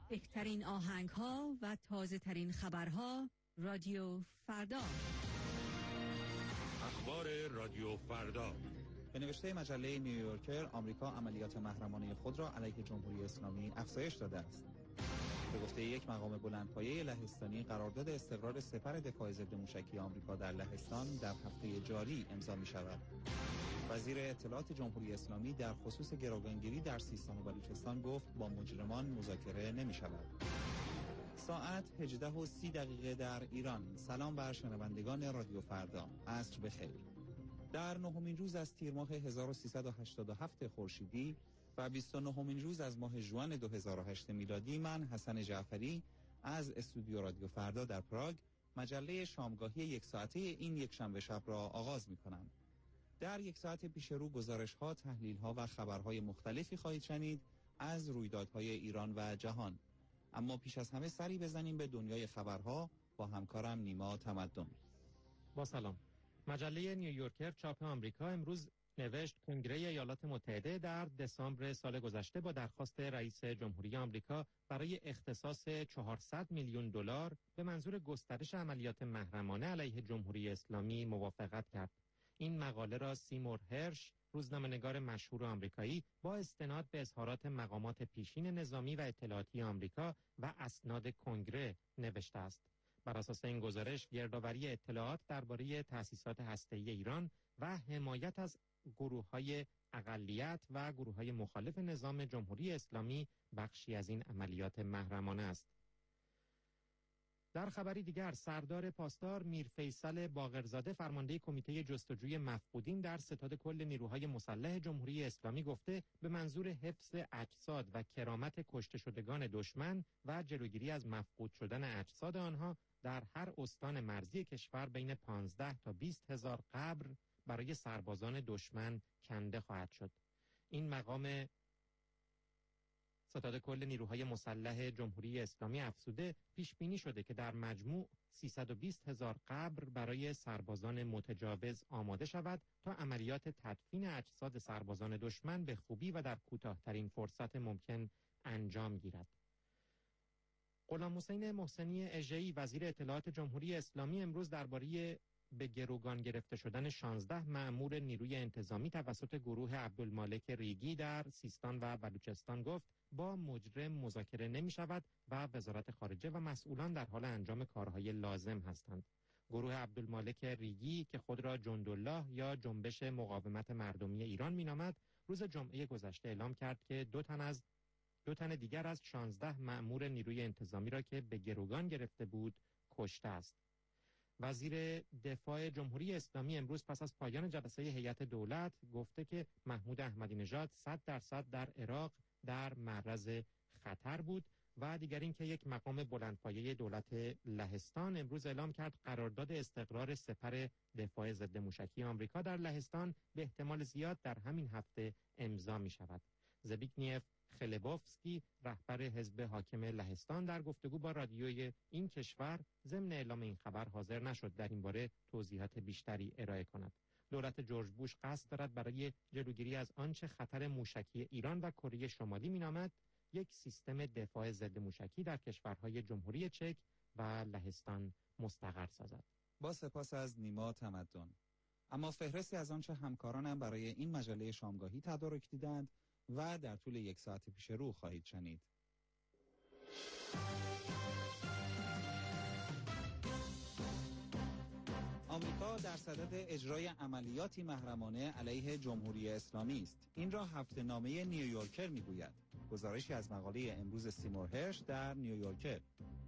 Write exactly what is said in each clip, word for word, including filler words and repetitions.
بهترین آهنگ ها و تازه ترین خبرها. رادیو فردا. اخبار رادیو فردا. به نوشته مجله نیویورکر، آمریکا عملیات محرمانه خود را علیه جمهوری اسلامی افزایش داده است. به گفته یک مقام بلندپایه لهستانی، قرارداد استقرار سپر دفاع ضد موشکی آمریکا در لهستان در هفته جاری امضا می شود. وزیر اطلاعات جمهوری اسلامی در خصوص گروگانگیری در سیستان و بلوچستان گفت با مجرمان مذاکره نمی شود. ساعت هجده و سی دقیقه در ایران. سلام بر شنوندگان رادیو فردا. عصر بخیر. در نهمین روز از تیر ماه هزار و سیصد و هشتاد و هفت خورشیدی و بیست و نهمین روز از ماه ژوئن دو هزار و هشت میلادی، من حسن جعفری از استودیو رادیو فردا در پراگ مجله شامگاهی یک ساعته این یک شنبه شب را آغاز می کنم. در یک ساعت پیش رو گزارش ها، تحلیل ها و خبرهای مختلفی خواهید شنید از رویدادهای ایران و جهان. اما پیش از همه سری بزنیم به دنیای خبرها با همکارم نیما تمدن. با سلام. مجله نیویورکر چاپ آمریکا امروز نوشت کنگره ایالات متحده در دسامبر سال گذشته با درخواست رئیس جمهوری آمریکا برای اختصاص چهارصد میلیون دلار به منظور گسترش عملیات محرمانه علیه جمهوری اسلامی موافقت کرد. این مقاله را سیمور هرش، روزنامه‌نگار مشهور آمریکایی، با استناد به اظهارات مقامات پیشین نظامی و اطلاعاتی آمریکا و اسناد کنگره نوشته است. بر اساس این گزارش، گردآوری اطلاعات درباره تأسیسات هسته‌ای ایران و حمایت از گروه‌های اقلیت و گروه‌های مخالف نظام جمهوری اسلامی بخشی از این عملیات محرمانه است. در خبری دیگر، سردار پاسدار میر فیصل باقرزاده، فرمانده کمیته جستجوی مفقودین در ستاد کل نیروهای مسلح جمهوری اسلامی، گفته به منظور حفظ اجساد و کرامت کشته شدگان دشمن و جلوگیری از مفقود شدن اجساد آنها در هر استان مرزی کشور بین پانزده تا بیست هزار قبر برای سربازان دشمن کنده خواهد شد. این مقام ستاد کل نیروهای مسلح جمهوری اسلامی افزوده پیش بینی شده که در مجموع سیصد و بیست هزار قبر برای سربازان متجاوز آماده شود تا عملیات تدفین اجساد سربازان دشمن به خوبی و در کوتاه‌ترین فرصت ممکن انجام گیرد. غلام حسین محسنی اژه‌ای، وزیر اطلاعات جمهوری اسلامی، امروز درباره به گروگان گرفته شدن شانزده مأمور نیروی انتظامی توسط گروه عبدالمالک ریگی در سیستان و بلوچستان گفت با مجرم مذاکره نمی شود و وزارت خارجه و مسئولان در حال انجام کارهای لازم هستند. گروه عبدالمالک ریگی که خود را جندالله یا جنبش مقاومت مردمی ایران می نامد، روز جمعه گذشته اعلام کرد که دو تن از دو تن دیگر از شانزده مأمور نیروی انتظامی را که به گروگان گرفته بود کشته است. وزیر دفاع جمهوری اسلامی امروز پس از پایان جلسه هیئت دولت گفته که محمود احمدی نژاد صد درصد در عراق در معرض خطر بود و دیگر این که یک مقام بلندپایه دولت لهستان امروز اعلام کرد قرارداد استقرار سپر دفاع ضد موشکی آمریکا در لهستان به احتمال زیاد در همین هفته امضا می شود. زبیگنیف خلبافسکی، رهبر حزب حاکم لهستان، در گفتگو با رادیوی این کشور ضمن اعلام این خبر حاضر نشد در این باره توضیحات بیشتری ارائه کند. دولت جورج بوش قصد دارد برای جلوگیری از آنچه خطر موشکی ایران و کره شمالی مینامد یک سیستم دفاع ضد موشکی در کشورهای جمهوری چک و لهستان مستقر سازد. با سپاس از نیما تمدن. اما فهرستی از آنچه همکارانم برای این مجله شامگاهی تدارک دیدند و در طول یک ساعت پیش رو خواهید شنید. آمریکا در صدد اجرای عملیاتی محرمانه علیه جمهوری اسلامی است. این را هفته‌نامه نیویورکر میگوید. گزارشی از مقاله امروز سیمور هرش در نیویورکر.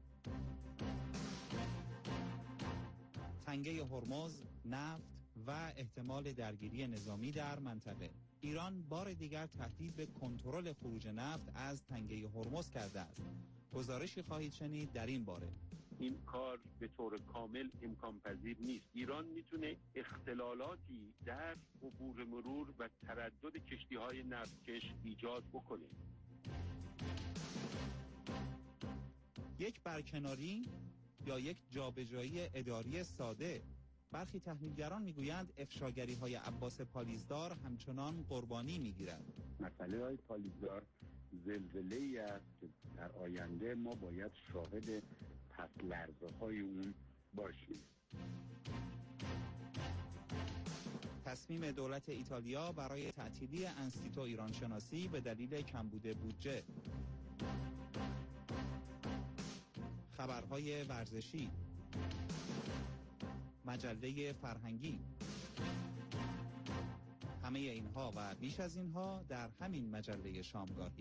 تنگه هرمز، نفت و احتمال درگیری نظامی در منطقه. ایران بار دیگر تهدید به کنترل خروج نفت از تنگه هرمز کرده است. گزارشی خواهید شنید در این باره. این کار به طور کامل امکان پذیر نیست. ایران میتونه اختلالاتی در عبور مرور و تردد کشتی‌های نفتکش ایجاد بکنه. یک برکناری یا یک جابجایی اداری ساده. برخی تحلیلگران میگویند افشاگری‌های عباس پالیزدار همچنان قربانی میگیرد. مسئله های پالیزدار زلزله‌ای است که در آینده ما باید شاهد پس لرزه های اون باشیم. تصمیم دولت ایتالیا برای تعطیلی انستیتو ایران شناسی به دلیل کمبود بودجه. خبرهای ورزشی، مجله فرهنگی، همه اینها و بیش از اینها در همین مجله شامگاهی.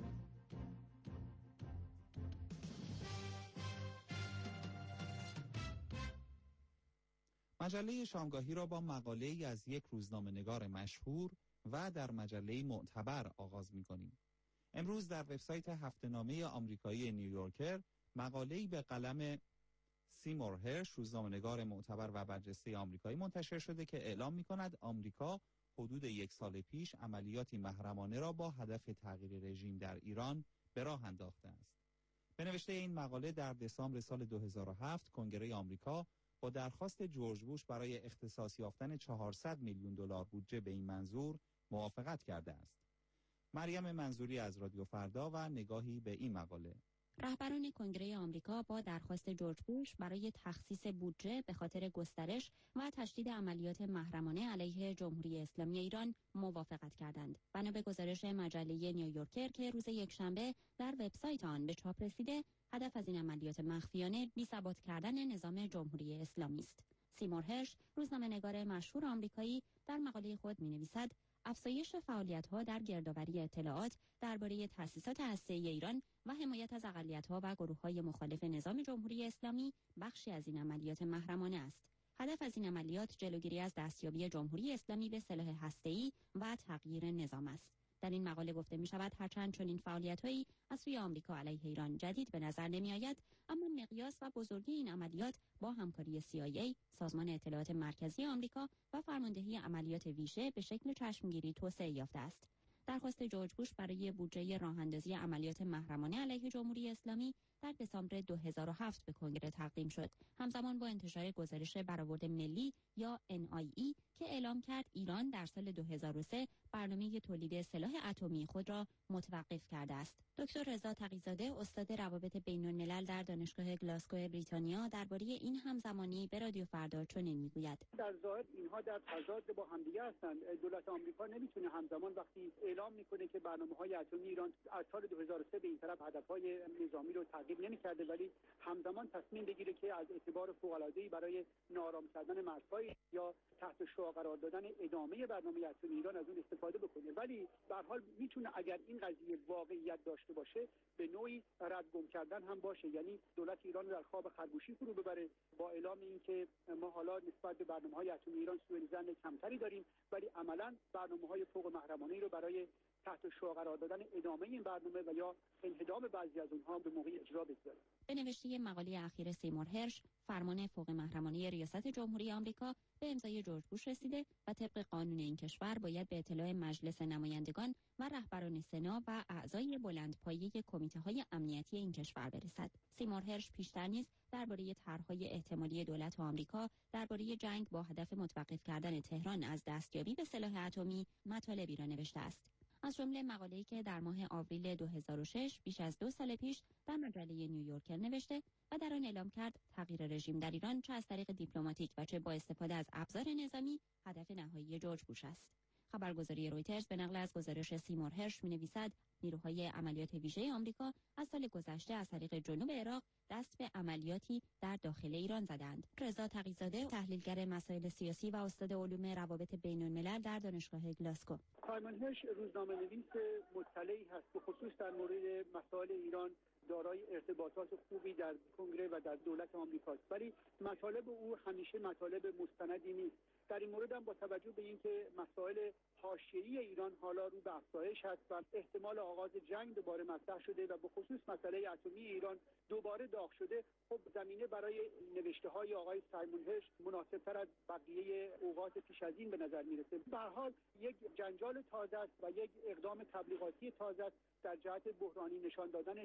مجله شامگاهی را با مقاله‌ای از یک روزنامه‌نگار مشهور و در مجله معتبر آغاز می‌کنیم. امروز در وبسایت هفته‌نامه آمریکایی نیویورکر مقاله‌ای به قلم سیمور هرش، روزنامه‌نگار معتبر و برجسته آمریکایی، منتشر شده که اعلام می‌کند آمریکا حدود یک سال پیش عملیاتی محرمانه را با هدف تغییر رژیم در ایران به راه انداخته است. به نوشته این مقاله در دسامبر سال دو هزار و هفت کنگره آمریکا با درخواست جورج بوش برای اختصاص یافتن چهارصد میلیون دلار بودجه به این منظور موافقت کرده است. مریم منظوری از رادیو فردا و نگاهی به این مقاله. رهبران کنگره آمریکا با درخواست جورج بوش برای تخصیص بودجه به خاطر گسترش و تشدید عملیات محرمانه علیه جمهوری اسلامی ایران موافقت کردند. بنا به گزارش مجله نیویورکر که روز یکشنبه در وبسایت آن به چاپ رسیده، هدف از این عملیات مخفیانه بی‌ثبات کردن نظام جمهوری اسلامی است. سیمور هرش، روزنامه‌نگار مشهور آمریکایی، در مقاله خود می‌نویسد افزایش فعالیت‌ها در گردآوری اطلاعات درباره تأسیسات هسته‌ای ایران و حمایت از اقلیت‌ها و گروه‌های مخالف نظام جمهوری اسلامی بخشی از این عملیات محرمانه است. هدف از این عملیات جلوگیری از دستیابی جمهوری اسلامی به سلاح هسته‌ای و تغییر نظام است. در این مقاله گفته می شود هرچند چنین فعالیت‌هایی از سوی آمریکا علیه ایران جدید به نظر نمی آید، اما مقیاس و بزرگی این عملیات با همکاری سی آی ای، سازمان اطلاعات مرکزی آمریکا و فرماندهی عملیات ویژه به شکل چشمگیری توسعه یافته است. درخواست جورج بوش برای بودجه راه‌اندازی عملیات محرمانه علیه جمهوری اسلامی در دسامبر دو هزار و هفت به کنگره تقدیم شد، همزمان با انتشار گزارش برآورد ملی یا ان آی ای که اعلام کرد ایران در سال دو هزار و سه برنامه تولید سلاح اتمی خود را متوقف کرده است. دکتر رضا تقی‌زاده، استاد روابط بین‌الملل در دانشگاه گلاسگو بریتانیا، درباره این همزمانی به رادیو فردا چنین میگوید: در ظاهر اینها در تضاد با همدیگه هستند. دولت آمریکا نمیتونه همزمان وقتی اعلام میکنه که برنامه‌های اتمی ایران از سال دو هزار و سه به این طرف هدف‌های نظامی رو تعقیب نمی‌کرده، ولی همزمان تصمیم بگیره که از اعتبار فوق‌العاده‌ای برای ناآرام کردن مرزهای یا تحت شعاع قرار دادن ادامه برنامه اتمی ایران از اون استفاده بکنه. ولی به هر حال میتونه اگر این قضیه واقعیت داشته باشه به نوعی ردگم کردن هم باشه، یعنی دولت ایران در خواب خرگوشی فرو ببره با اعلام اینکه ما حالا نسبت به برنامه‌های اتمی ایران سوء ظن کمتری داریم، ولی عملاً برنامه‌های فوق محرمانه‌ای رو برای تحت شعاع قرار دادن ادامه این برنامه و یا انهدام بعضی از اونها به موقع اجرا بگذاره. به نوشته مقاله اخیر سیمور هرش، فرمان فوق محرمانه ریاست جمهوری آمریکا به امضای جورج بوش رسیده و طبق قانون این کشور باید به اطلاع مجلس نمایندگان و رهبران سنا و اعضای بلندپایه کمیته‌های امنیتی این کشور برسد. سیمور هرش پیشتر نیز درباره طرح‌های احتمالی دولت آمریکا درباره جنگ با هدف متوقف کردن تهران از دستیابی به سلاح اتمی مطالبی را نوشته است. از جمله مقاله‌ای که در ماه آوریل دو هزار و شش، بیش از دو سال پیش، در مجله نیویورکر نوشته و در آن اعلام کرد تغییر رژیم در ایران چه از طریق دیپلماتیک و چه با استفاده از ابزار نظامی هدف نهایی جورج بوش است. خبرگزاری رویترز به نقل از گزارش سیمور هرش می‌نویسد نیروهای عملیات ویژه آمریکا از سال گذشته از طریق جنوب عراق دست به عملیاتی در داخل ایران زدند. رضا تقی‌زاده، تحلیلگر مسائل سیاسی و استاد علوم روابط بین‌الملل در دانشگاه گلاسگو: سایمون هرش روزنامه‌نویس مطلعی هست که خصوص در مورد مسائل ایران دارای ارتباطات خوبی در کنگره و در دولت آمریکاست، ولی مطالب او همیشه مطالب مستندی نیست. در این مورد هم با توجه به اینکه مسائل حاشیه‌ای ایران حالا رو به افزایش هست و احتمال آغاز جنگ دوباره مطرح شده و به خصوص مسئله اتمی ایران دوباره داغ شده، خب زمینه برای نوشته‌های آقای سایمون هرش مناسب‌تر از بقیه اوقات پیش از این به نظر میرسه. به هر حال یک جنجال تازه است و یک اقدام تبلیغاتی تازه است در جهت بحرانی نشان دادن شرایطی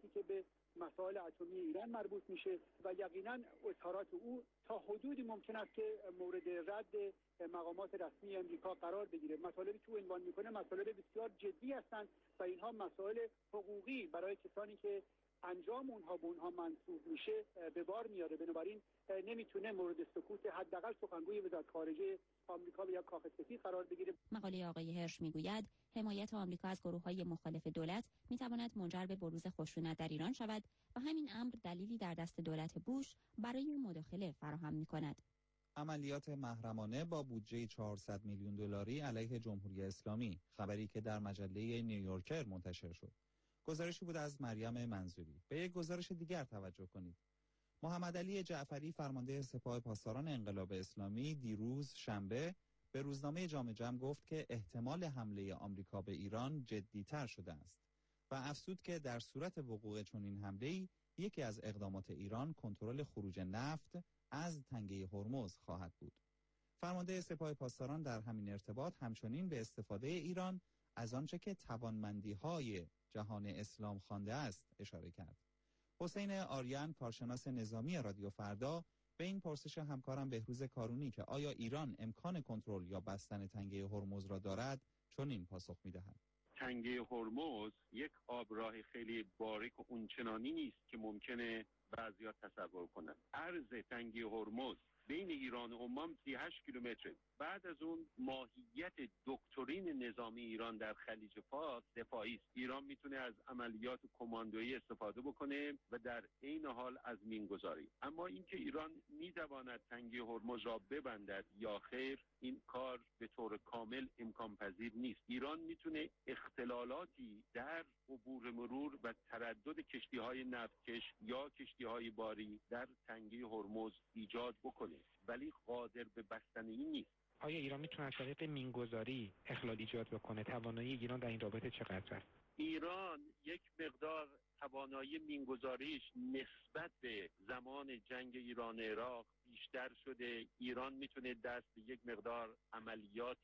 که به مسائل اتمی ایران مربوط میشه و یقینا اظهارات او تا حدودی ممکن است که مورد رد مقامات رسمی امریکا قرار بگیره. مطالبی که او عنوان میکنه مطالب بسیار جدی هستند و اینها مسائل حقوقی برای کسانی که انجام اونها به اونها منسوب میشه به بار میاره. بنابراین نمیتونه مورد سکوت حداقل سخنگوی وزارت خارجه آمریکا یا کاخ سفید قرار بگیره. مقاله آقای هرش میگوید حمایت آمریکا از گروه‌های مخالف دولت میتواند منجر به بروز خشونت در ایران شود و همین امر دلیلی در دست دولت بوش برای مداخله فراهم میکند. عملیات محرمانه با بودجه چهارصد میلیون دلاری علیه جمهوری اسلامی، خبری که در مجله نیویورکر منتشر شد. گزارشی بود از مریم منظوری. به یک گزارش دیگر توجه کنید. محمد علی جعفری فرمانده سپاه پاسداران انقلاب اسلامی دیروز شنبه به روزنامه جامعه جمع گفت که احتمال حمله آمریکا به ایران جدی‌تر شده است و افزود که در صورت وقوع چنین حمله‌ای یکی از اقدامات ایران کنترل خروج نفت از تنگه هرمز خواهد بود. فرمانده سپاه پاسداران در همین ارتباط همچنین به استفاده ایران از آنچه که توانمندی‌های جهان اسلام خوانده است اشاره کرد. حسین آریان، کارشناس نظامی رادیو فردا، به این پرسش همکارم بهروز کارونی که آیا ایران امکان کنترل یا بستن تنگه هرمز را دارد چنین پاسخ می‌دهد. تنگه هرمز یک آبراه خیلی باریک و اونچنانی نیست که ممکنه بعضی‌ها تصور کنند. عرض تنگه هرمز بین ایران و عمان سی و هشت کیلومتر. بعد از اون ماهیت دکترین نظامی ایران در خلیج فارس دفاعی است. ایران میتونه از عملیات کماندویی استفاده بکنه و در عین حال از مینگذاری. اما اینکه ایران میتواند تنگه هرمز را ببندد یا خیر، این کار به طور کامل امکان پذیر نیست. ایران میتونه اختلالاتی در عبور مرور و تردد کشتی‌های نفتکش یا کشتی‌های باری در تنگه هرمز ایجاد بکنه، ولی قادر به بستن این نیست. آیا ایران میتونه از طریق مینگذاری اخلال ایجاد بکنه؟ توانایی ایران در این رابطه چقدر است؟ ایران یک مقدار توانایی مینگذاریش نسبت به زمان جنگ ایران عراق بیشتر شده. ایران میتونه دست به یک مقدار عملیات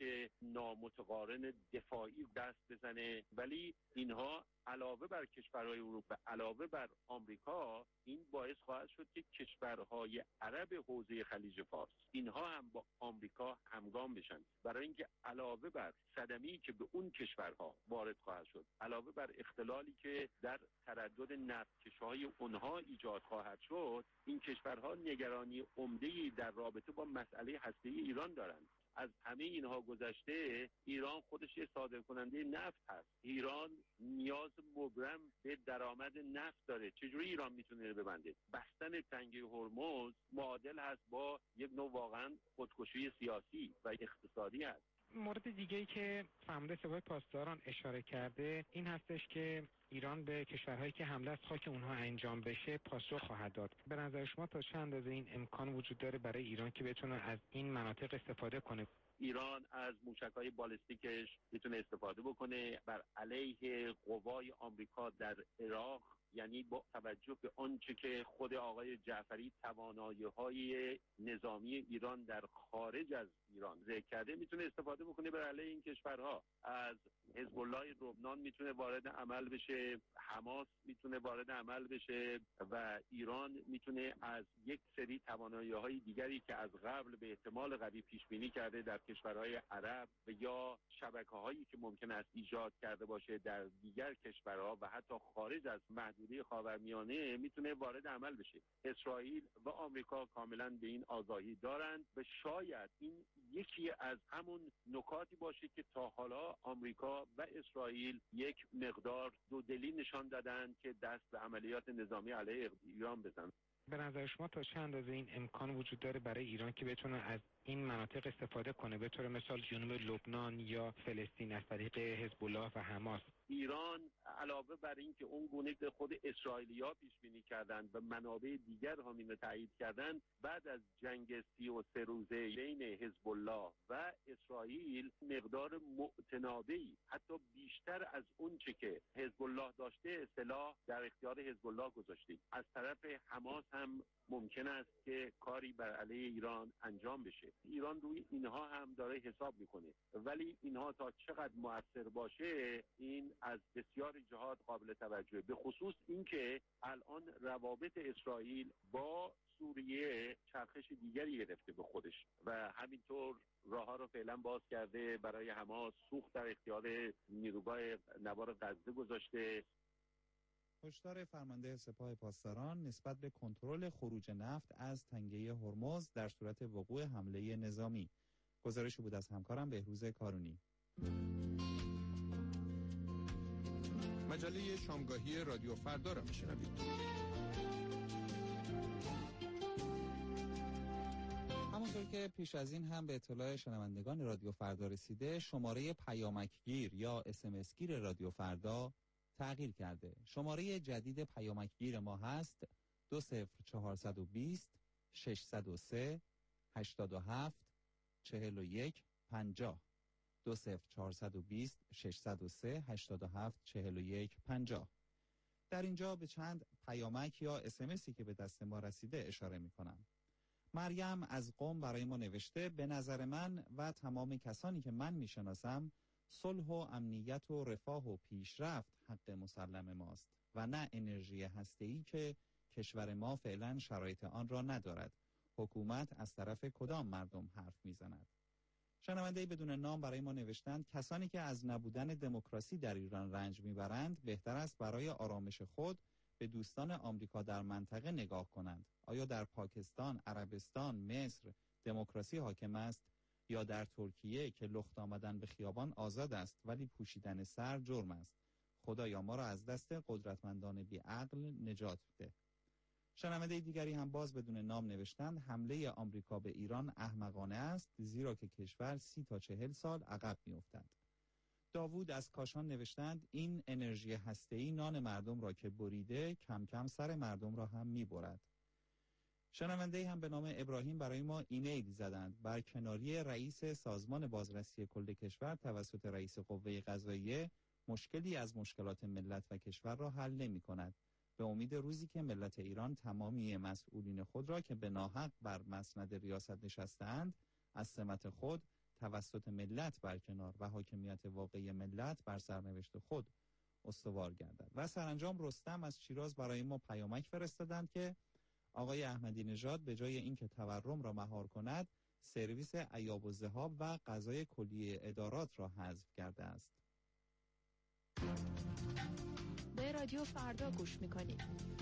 نامتقارن دفاعی دست بزنه، ولی اینها علاوه بر کشورهای اروپا، علاوه بر آمریکا، این باعث خواهد شد که کشورهای عرب حوزه خلیج فارس اینها هم با آمریکا همگام بشن، برای اینکه علاوه بر صدمه‌ای که به اون کشورها وارد خواهد شد، علاوه بر اختلالی که در تردد نفتکش‌های اونها ایجاد خواهد شد، این کشورها نگرانی عمده‌ای در رابطه با مسئله هسته‌ای ایران دارند. از همه اینها گذشته ایران خودش یه صادرکننده نفت هست. ایران نیاز مبرم به درآمد نفت داره. چجوری ایران میتونه ببنده؟ بستن تنگه هرمز معادل هست با یک نوع واقعا خودکشی سیاسی و اقتصادی هست. مورد دیگه‌ای که فرمانده سپاه پاسداران اشاره کرده این هستش که ایران به کشورهایی که حمله از خاک اونها انجام بشه پاسخ خواهد داد. به نظر شما تا چه اندازه این امکان وجود داره برای ایران که بتونه از این مناطق استفاده کنه؟ ایران از موشک‌های بالستیکش میتونه استفاده بکنه بر علیه قوای آمریکا در عراق، یعنی با توجه به آنچه که خود آقای جعفری توانایی‌های نظامی ایران در خارج از ایران ذکر کرده، میتونه استفاده بکنه بر علیه این کشورها. از حزب الله لبنان میتونه وارد عمل بشه، حماس میتونه وارد عمل بشه و ایران میتونه از یک سری توانایی‌های دیگری که از قبل به احتمال قوی پیش بینی کرده در کشورهای عرب و یا شبکه‌هایی که ممکن است ایجاد کرده باشه در دیگر کشورها و حتی خارج از محدوده خاورمیانه میتونه وارد عمل بشه. اسرائیل و آمریکا کاملا به این آگاهی دارند و شاید این یکی از همون نکاتی باشه که تا حالا آمریکا و اسرائیل یک مقدار دودلی نشان دادن که دست به عملیات نظامی علیه ایران بزنن. به نظر شما تا چه اندازه این امکان وجود داره برای ایران که بتونه از این مناطق استفاده کنه، به طور مثال جنوب لبنان یا فلسطین از طریق حزب الله و حماس؟ ایران علاوه بر این که اون گونه که خود اسرائیلی‌ها پیش بینی کردند و منابع دیگر هم اینو تایید کردند، بعد از جنگ سی و سه روزه بین حزب الله و اسرائیل مقدار معتنابی حتی بیشتر از اون چه که حزب الله داشته سلاح در اختیار حزب الله گذاشته. از طرف حماس هم ممکن است که کاری بر علیه ایران انجام بشه. ایران روی اینها هم داره حساب میکنه، ولی اینها تا چقدر مؤثر باشه این از بسیار جهات قابل توجه، به خصوص اینکه الان روابط اسرائیل با سوریه چرخش دیگری گرفته به خودش و همینطور راه ها رو فعلا باز کرده برای حماس، سوخت در اختیار نیروگاه نوار غزه گذاشته. هشدار فرمانده سپاه پاسداران نسبت به کنترل خروج نفت از تنگه هرمز در صورت وقوع حمله نظامی. گزارشی بود از همکارم بهروز کارونی. مجله شامگاهی رادیو فردا را میشنوید. همونطور که پیش از این هم به اطلاع شنوندگان رادیو فردا رسیده، شماره پیامکگیر یا اس ام اس گیر رادیو فردا تغییر کرده. شماره جدید پیامکگیر ما هست دو صفر چهارصد و بیست ششصد و سه هشتاد و هفت چهل و یک پنجاه دو صفر چهارصد و بیست ششصد و سه هشتاد و هفت چهل و یک پنجاه. در اینجا به چند پیامک یا اس ام اسی که به دست ما رسیده اشاره می کنم. مریم از قم برای ما نوشته: به نظر من و تمام کسانی که من می شناسم صلح و امنیت و رفاه و پیشرفت حق مسلم ماست و نه انرژی هسته‌ای که کشور ما فعلا شرایط آن را ندارد. حکومت از طرف کدام مردم حرف میزند؟ شنونده بدون نام برای ما نوشتند کسانی که از نبودن دموکراسی در ایران رنج میبرند بهتر است برای آرامش خود به دوستان آمریکا در منطقه نگاه کنند. آیا در پاکستان، عربستان، مصر دموکراسی حاکم است یا در ترکیه که لخت آمدن به خیابان آزاد است ولی پوشیدن سر جرم است؟ خدایا ما را از دست قدرتمندان بی عقل نجات بده. شنونده دیگری هم باز بدون نام نوشتند حمله آمریکا به ایران احمقانه است زیرا که کشور سی تا چهل سال عقب می‌افتد. داوود از کاشان نوشتند این انرژی هسته‌ای نان مردم را که بریده کم کم سر مردم را هم می‌برد. شنونده هم به نام ابراهیم برای ما ایمیل زدند: بر کناری رئیس سازمان بازرسی کل کشور توسط رئیس قوه قضاییه مشکلی از مشکلات ملت و کشور را حل نمی‌کند. به امید روزی که ملت ایران تمامی مسئولین خود را که به ناحق بر مسند ریاست نشستند از سمت خود توسط ملت برکنار و حاکمیت واقعی ملت بر سرنوشت خود استوار گردد. و سرانجام رستم از شیراز برای ما پیامک فرستادند که آقای احمدی نژاد به جای اینکه تورم را مهار کند سرویس ایاب و ذهاب و قضای کلیه ادارات را حذف کرده است. به رادیو فردا گوش میکنید.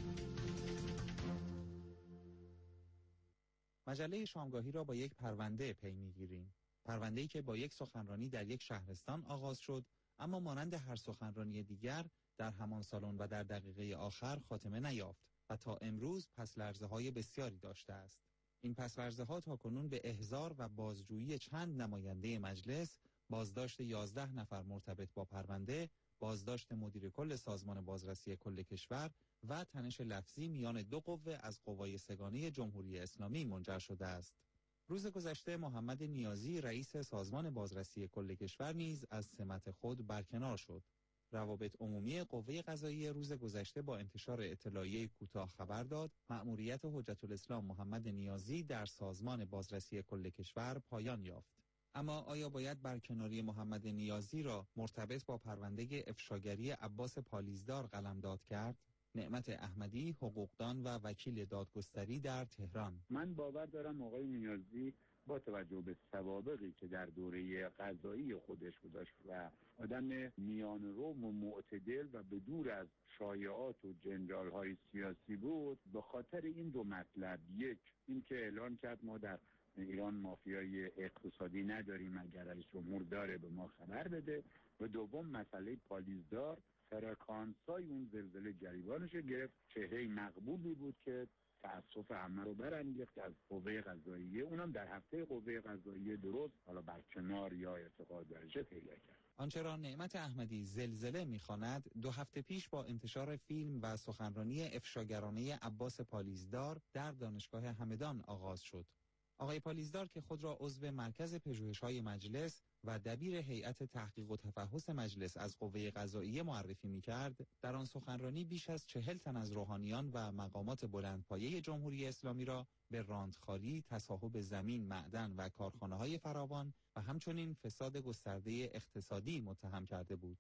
مجله شامگاهی را با یک پرونده پی میگیریم. پرونده‌ای که با یک سخنرانی در یک شهرستان آغاز شد، اما مانند هر سخنرانی دیگر در همان سالن و در دقیقه آخر خاتمه نیافت و تا امروز پس‌لرزه‌های بسیاری داشته است. این پس‌لرزه‌ها تاکنون به احضار و بازجویی چند نماینده مجلس، بازداشت یازده نفر مرتبط با پرونده، بازداشت مدیر کل سازمان بازرسی کل کشور و تنش لفظی میان دو قوه از قوای سگانه جمهوری اسلامی منجر شده است. روز گذشته محمد نیازی رئیس سازمان بازرسی کل کشور نیز از سمت خود برکنار شد. روابط عمومی قوه قضاییه روز گذشته با انتشار اطلاعیه کوتاه خبر داد مأموریت حجت الاسلام محمد نیازی در سازمان بازرسی کل کشور پایان یافت. اما آیا باید برکناری محمد نیازی را مرتبط با پرونده افشاگری عباس پالیزدار قلمداد کرد؟ نعمت احمدی، حقوقدان و وکیل دادگستری در تهران: من باور دارم آقای نیازی با توجه به سوابقی که در دوره قضایی خودش داشت و آدم میانرو و معتدل و به دور از شایعات و جنجال های سیاسی بود، به خاطر این دو مطلب: یک، این که اعلان کرد ما در ایران مافیای اقتصادی نداریم، اگر رئیس جمهور داره به ما خبر بده، و دوم مسئله پالیزدار فرکانسای اون زلزله گریبانش گرفت. چهره مقبولی بود که تأسف همه رو برانگیخت از قوه قضاییه، اونم در هفته قوه قضاییه درست حالا برکنار یا ارتقا درجه پیدا کرد. آنچه را نعمت احمدی زلزله می‌خواند دو هفته پیش با انتشار فیلم و سخنرانی افشاگرانه عباس پالیزدار در دانشگاه همدان آغاز شد. آقای پالیزدار که خود را عضو مرکز پژوهش‌های مجلس و دبیر هیئت تحقیق و تفحص مجلس از قوه قضاییه معرفی می‌کرد، در آن سخنرانی بیش از چهل تن از روحانیان و مقامات بلندپایه جمهوری اسلامی را به راندخواری، تصاحب زمین، معدن و کارخانه‌های فراوان و همچنین فساد گسترده اقتصادی متهم کرده بود.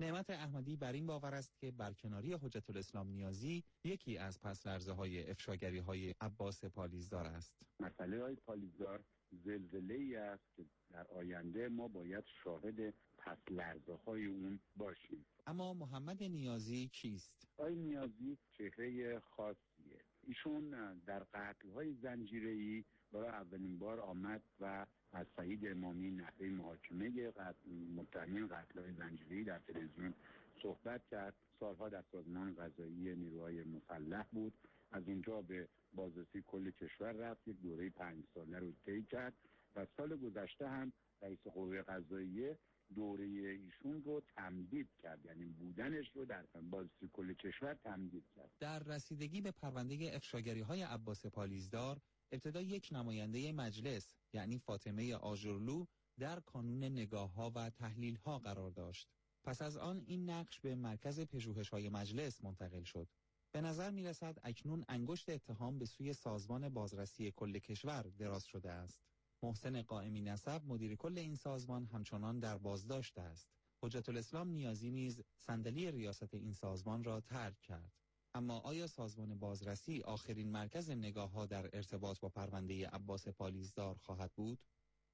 نعمت احمدی بر این باور است که برکناری حجت الاسلام نیازی یکی از پس‌لرزه‌های افشاگری‌های عباس پالیزدار است. مسئله های پالیزدار زلزله‌ای است که در آینده ما باید شاهد پس‌لرزه‌های اون باشیم. اما محمد نیازی کیست؟ آقای نیازی چهره خاصیه. ایشون در قتل‌های زنجیره‌ای برای اولین بار آمد و از سعید امامی نحوه محاکمه قتل متهمین قتل‌های زنجیره‌ای در تلویزیون صحبت کرد. سالها در سازمان قضایی نیروهای مسلح بود. از اونجا به بازرسی کل کشور رفت، یک دوره پنج ساله رو طی کرد و سال گذشته هم رئیس قوه قضاییه دوره ایشون رو تمدید کرد، یعنی بودنش رو در بازرسی کل کشور تمدید کرد. در رسیدگی به پرونده افشاگری‌های عباس پالیزدار ابتدا یک نماینده مجلس یعنی فاطمه آجرلو در کانون نگاه‌ها و تحلیل‌ها قرار داشت. پس از آن این نقش به مرکز پژوهش‌های مجلس منتقل شد. به نظر می‌رسد اکنون انگشت اتهام به سوی سازمان بازرسی کل کشور دراز شده است. محسن قائمی نسب مدیر کل این سازمان همچنان در بازداشت است. حجت الاسلام نیازی نیز صندلی ریاست این سازمان را ترک کرد. اما آیا سازمان بازرسی آخرین مرکز نگاه‌ها در ارتباط با پرونده عباس پالیزدار خواهد بود؟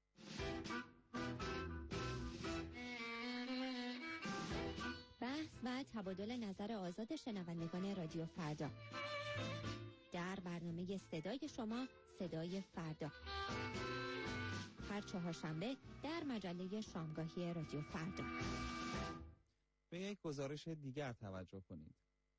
بحث و تبادل نظر آزاد شنوندگان رادیو فردا در برنامه صدای شما، صدای فردا، هر چهارشنبه در مجله شامگاهی رادیو فردا. به یک گزارش دیگر توجه کنید.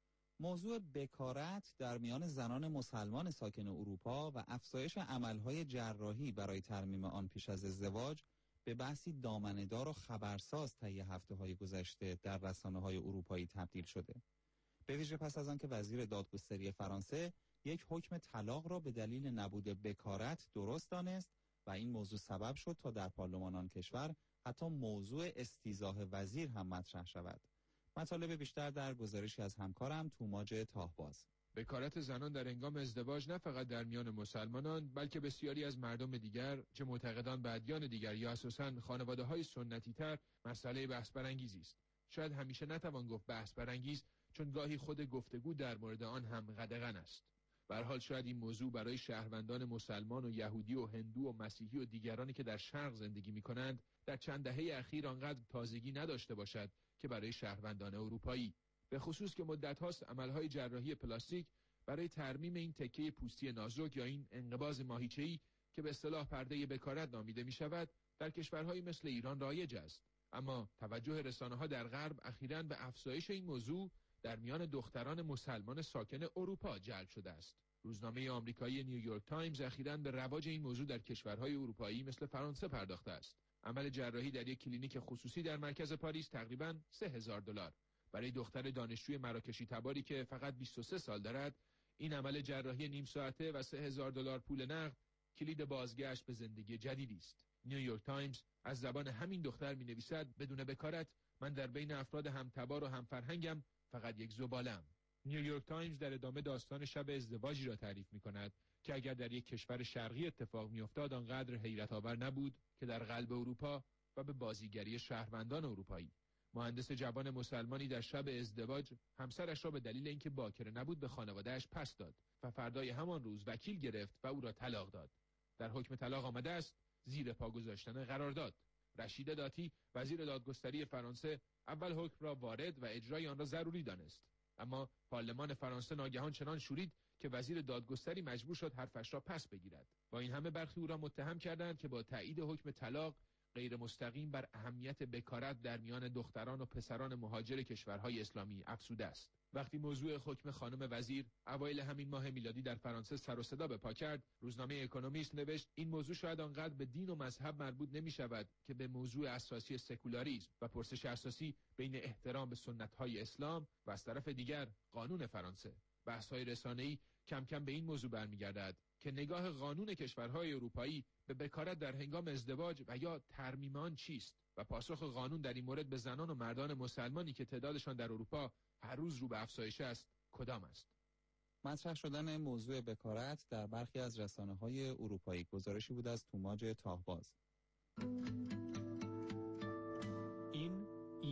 موضوع بکارت در میان زنان مسلمان ساکن اروپا و افزایش عملهای جراحی برای ترمیم آن پیش از ازدواج به بحثی دامنه‌دار و خبرساز طی هفته‌های گذشته در رسانه‌های اروپایی تبدیل شده. به ویژه پس از آنکه وزیر دادگستری فرانسه یک حکم طلاق را به دلیل نبود بکارت درست دانست و این موضوع سبب شد تا در پارلمان آن کشور حتی موضوع استیضاح وزیر هم مطرح شود. مطالب بیشتر در گزارشی از همکارم توماج تاهباز. بکارت زنان در هنگام ازدواج نه فقط در میان مسلمانان بلکه بسیاری از مردم دیگر چه معتقدان به ادیان دیگر یا اساساً خانواده‌های سنتی تر مسئله بحث برانگیزی است. شاید همیشه نتوان گفت بحث برانگیز، چون گاهی خود گفتگو در مورد آن هم قدغن است. به هر حال شاید این موضوع برای شهروندان مسلمان و یهودی و هندو و مسیحی و دیگرانی که در شرق زندگی می‌کنند در چند دهه اخیر آنقدر تازگی نداشته باشد که برای شهروندان اروپایی، به خصوص که مدت هاست عملهای جراحی پلاستیک برای ترمیم این تکه پوستی نازک یا این انقباض ماهیچه‌ای که به اصطلاح پرده بکارت نامیده می شود در کشورهای مثل ایران رایج است. اما توجه رسانه‌ها در غرب اخیراً به افزایش این موضوع در میان دختران مسلمان ساکن اروپا جلب شده است. روزنامه آمریکایی نیویورک تایمز اخیراً به رواج این موضوع در کشورهای اروپایی مثل فرانسه پرداخته است. عمل جراحی در یک کلینیک خصوصی در مرکز پاریس تقریباً سه هزار دلار. برای دختر دانشجوی مراکشی تباری که فقط بیست و سه سال دارد، این عمل جراحی نیم ساعته و سه هزار دلار پول نقد کلید بازگشت به زندگی جدیدی است. نیویورک تایمز از زبان همین دختر می‌نویسد: بدون بکارت من در بین افراد همتبار و همفرهنگم فقط یک زباله‌ام. نیویورک تایمز در ادامه داستان شب ازدواجی را تعریف می‌کند که اگر در یک کشور شرقی اتفاق می‌افتاد آنقدر حیرت آور نبود که در قلب اروپا و به بازیگری شهروندان اروپایی. مهندس جوان مسلمانی در شب ازدواج همسرش را به دلیل اینکه باکره نبود به خانواده‌اش پس داد و فردای همان روز وکیل گرفت و او را طلاق داد. در حکم طلاق آمده است زیر پا گذاشتن قرارداد. رشید داتی وزیر دادگستری فرانسه اول حکم را وارد و اجرای آن را ضروری دانست، اما پارلمان فرانسه ناگهان چنان شورید که وزیر دادگستری مجبور شد حرفش را پس بگیرد. با این همه برخی او را متهم کردند که با تایید حکم طلاق غیر مستقیم بر اهمیت بکارت در میان دختران و پسران مهاجر کشورهای اسلامی افزوده است. وقتی موضوع حکم خانم وزیر اوایل همین ماه میلادی در فرانسه سر و صدا به پا کرد، روزنامه اکونومیست نوشت این موضوع شاید آنقدر به دین و مذهب مربوط نمی شود که به موضوع اساسی سکولاریسم و پرسش اساسی بین احترام به سنت‌های اسلام و از طرف دیگر قانون فرانسه. بحث‌های رسانه‌ای کم کم به این موضوع برمیگردد که نگاه قانون کشورهای اروپایی به بکارت در هنگام ازدواج و یا ترمیم آن چیست و پاسخ قانون در این مورد به زنان و مردان مسلمانی که تعدادشان در اروپا هر روز رو به افزایش است کدام است؟ مطرح شدن موضوع بکارت در برخی از رسانه‌های اروپایی. گزارشی بود از توماج تاهباز. این این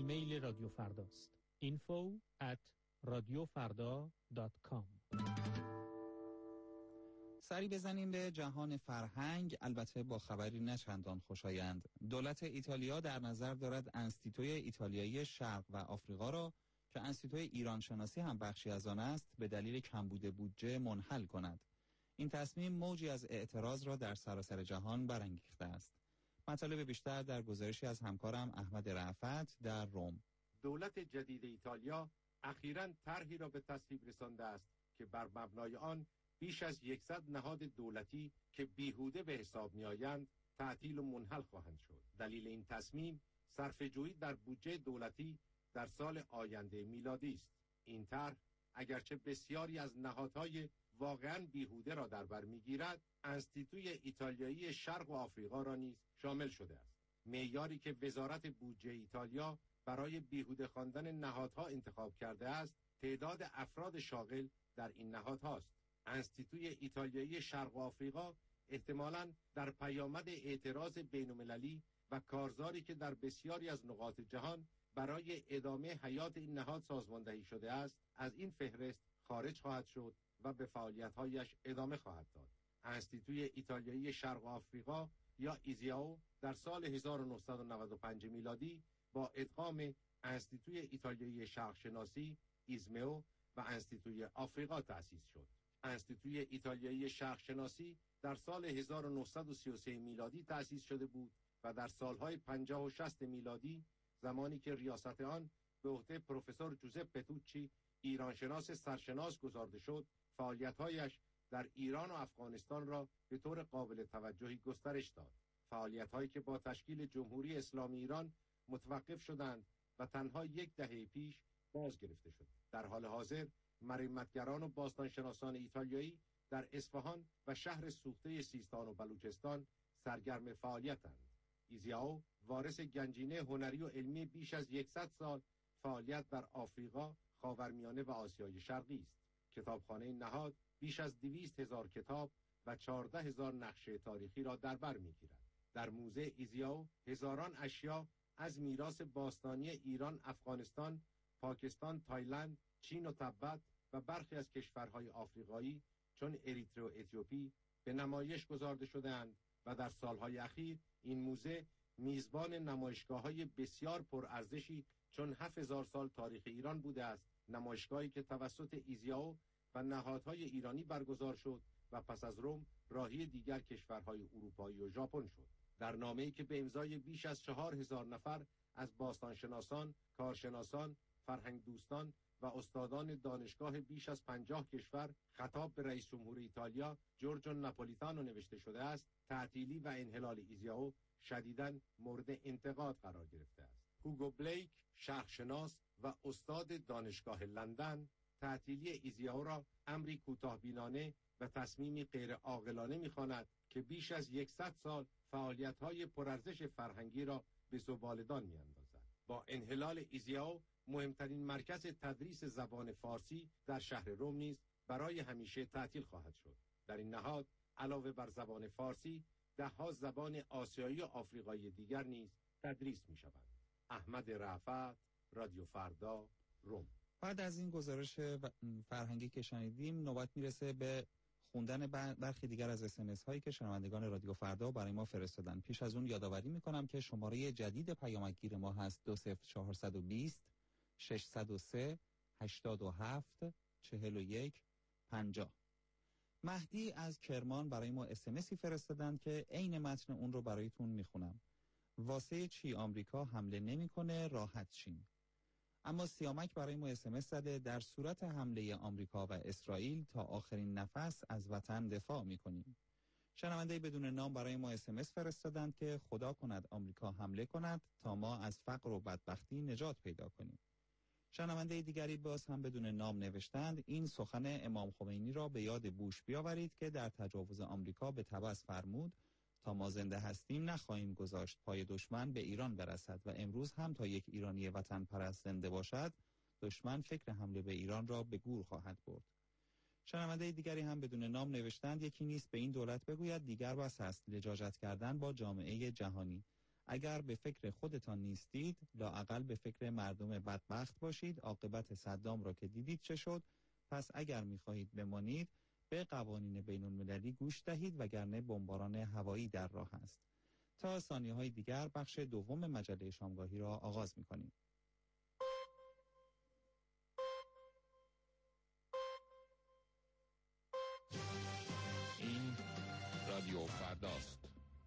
ایمیل رادیو فرداست. info at radiofarda dot com. سری بزنیم به جهان فرهنگ، البته با خبری نه چندان خوشایند. دولت ایتالیا در نظر دارد انستیتوی ایتالیایی شرق و آفریقا را که انستیتوی ایران شناسی هم بخشی از آن است به دلیل کمبود بودجه منحل کند. این تصمیم موجی از اعتراض را در سراسر جهان برانگیخته است. مطالب بیشتر در گزارشی از همکارم احمد رأفت در روم. دولت جدید ایتالیا اخیراً طرحی را به تصویب رسانده است که بر مبنای آن بیش از صد نهاد دولتی که بیهوده به حساب می‌آیند تعطیل و منحل خواهند شد. دلیل این تصمیم صرفه‌جویی در بودجه دولتی در سال آینده میلادی است. این طرح اگرچه بسیاری از نهادهای واقعاً بیهوده را در بر می‌گیرد، انستیتوی ایتالیایی شرق و آفریقا را نیز شامل شده است. معیاری که وزارت بودجه ایتالیا برای بیهوده خواندن نهادها انتخاب کرده است، تعداد افراد شاغل در این نهادهاست. انستیتوی ایتالیایی شرق و آفریقا احتمالاً در پیامد اعتراض بین‌المللی و کارزاری که در بسیاری از نقاط جهان برای ادامه حیات این نهاد سازماندهی شده است، از این فهرست خارج خواهد شد و به فعالیت‌هایش ادامه خواهد داد. انستیتوی ایتالیایی شرق و آفریقا یا ایزیائو در سال هزار و نهصد و نود و پنج میلادی با ادغام انستیتوی ایتالیایی شرق شناسی ایزمئو و انستیتوی آفریقا تأسیس شد. انستیتوی ایتالیایی شرق شناسی در سال هزار و نهصد و سی و سه میلادی تأسیس شده بود و در سالهای پنجاه و شصت میلادی، زمانی که ریاست آن به عهده پروفسور جوزپ پتوچی ایرانشناس سرشناس گزارده شد، فعالیت‌هایش در ایران و افغانستان را به طور قابل توجهی گسترش داد. فعالیت‌هایی که با تشکیل جمهوری اسلامی ایران متوقف شدند و تنها یک دهه پیش باز گرفته شد. در حال حاضر مرمتگران و باستانشناسان ایتالیایی در اصفهان و شهر سوخته سیستان و بلوچستان سرگرم فعالیتند. ایزیائو وارث گنجینه هنری و علمی بیش از صد سال فعالیت در آفریقا، خاورمیانه و آسیای شرقی است. کتابخانه نهاد بیش از دویست هزار کتاب و چهارده هزار نقشه تاریخی را در بر می‌گیرد. در موزه ایزیائو هزاران اشیا از میراث باستانی ایران، افغانستان، پاکستان، تایلند، چین و تبت و برخی از کشورهای آفریقایی چون اریتره و اتیوپی به نمایش گذارده شده‌اند و در سالهای اخیر این موزه میزبان نمایشگاه‌های بسیار پرارزشی چون هفت هزار سال تاریخ ایران بوده است، نمایشگاهی که توسط ایزیائو و نهادهای ایرانی برگزار شد و پس از روم راهی دیگر کشورهای اروپایی و ژاپن شد. در نامه‌ای که به امضای بیش از چهار هزار نفر از باستانشناسان، کارشناسان، فرهنگ دوستان و استادان دانشگاه بیش از پنجاه کشور خطاب به رئیس جمهور ایتالیا جورجو ناپولیتانو نوشته شده است، تعطیلی و انحلال ایزیائو شدیداً مورد انتقاد قرار گرفته است. هوگو بلیک، شرقشناس و استاد دانشگاه لندن، تعطیلی ایزیائو را امری کوتاه‌بینانه و تصمیمی غیر عاقلانه می‌خواند که بیش از صد سال فعالیت‌های پرارزش فرهنگی را به زباله‌دان می‌اندازد. با انحلال ایزیائو مهمترین مرکز تدریس زبان فارسی در شهر روم نیز برای همیشه تعطیل خواهد شد. در این نهاد علاوه بر زبان فارسی، ده‌ها زبان آسیایی و آفریقایی دیگر نیز تدریس می‌شوند. احمد رأفت، رادیو فردا، روم. بعد از این گزارش فرهنگی که شنیدیم، نوبت میرسه به خوندن برخی دیگر از اس ام اس هایی که شنوندگان رادیو فردا برای ما فرستادن. پیش از اون یادآوری میکنم که شماره جدید پیامکگیر ما هست دو صفر چهار دو صفر ششصد و سه هشتاد و هفت چهل و یک پنجاه. مهدی از کرمان برای ما اس ام اسی فرستادن که عین متن اون رو برایتون میخونم. واسه چی آمریکا حمله نمیکنه، راحت شین. اما سیامک برای ما اس ام اس زده در صورت حمله آمریکا و اسرائیل تا آخرین نفس از وطن دفاع میکنیم. شنونده بدون نام برای ما اس ام اس فرستادند که خدا کند آمریکا حمله کند تا ما از فقر و بدبختی نجات پیدا کنیم. شنونده دیگری باز هم بدون نام نوشتند این سخن امام خمینی را به یاد بوش بیاورید که در تجاوز آمریکا به تبس فرمود تا ما زنده هستیم نخواهیم گذاشت پای دشمن به ایران برسد و امروز هم تا یک ایرانی وطن پرست زنده باشد دشمن فکر حمله به ایران را به گور خواهد برد. شنونده دیگری هم بدون نام نوشتند یکی نیست به این دولت بگوید دیگر بس است لجاجت کردن با جامعه جهانی. اگر به فکر خودتان نیستید، لااقل به فکر مردم بدبخت باشید. عاقبت صدام را که دیدید چه شد. پس اگر می‌خواهید بمانید، به قوانین بین‌المللی گوش دهید، وگرنه بمباران هوایی در راه است. تا ثانیه‌های دیگر بخش دوم مجله شامگاهی را آغاز می‌کنیم. این رادیو فرداست.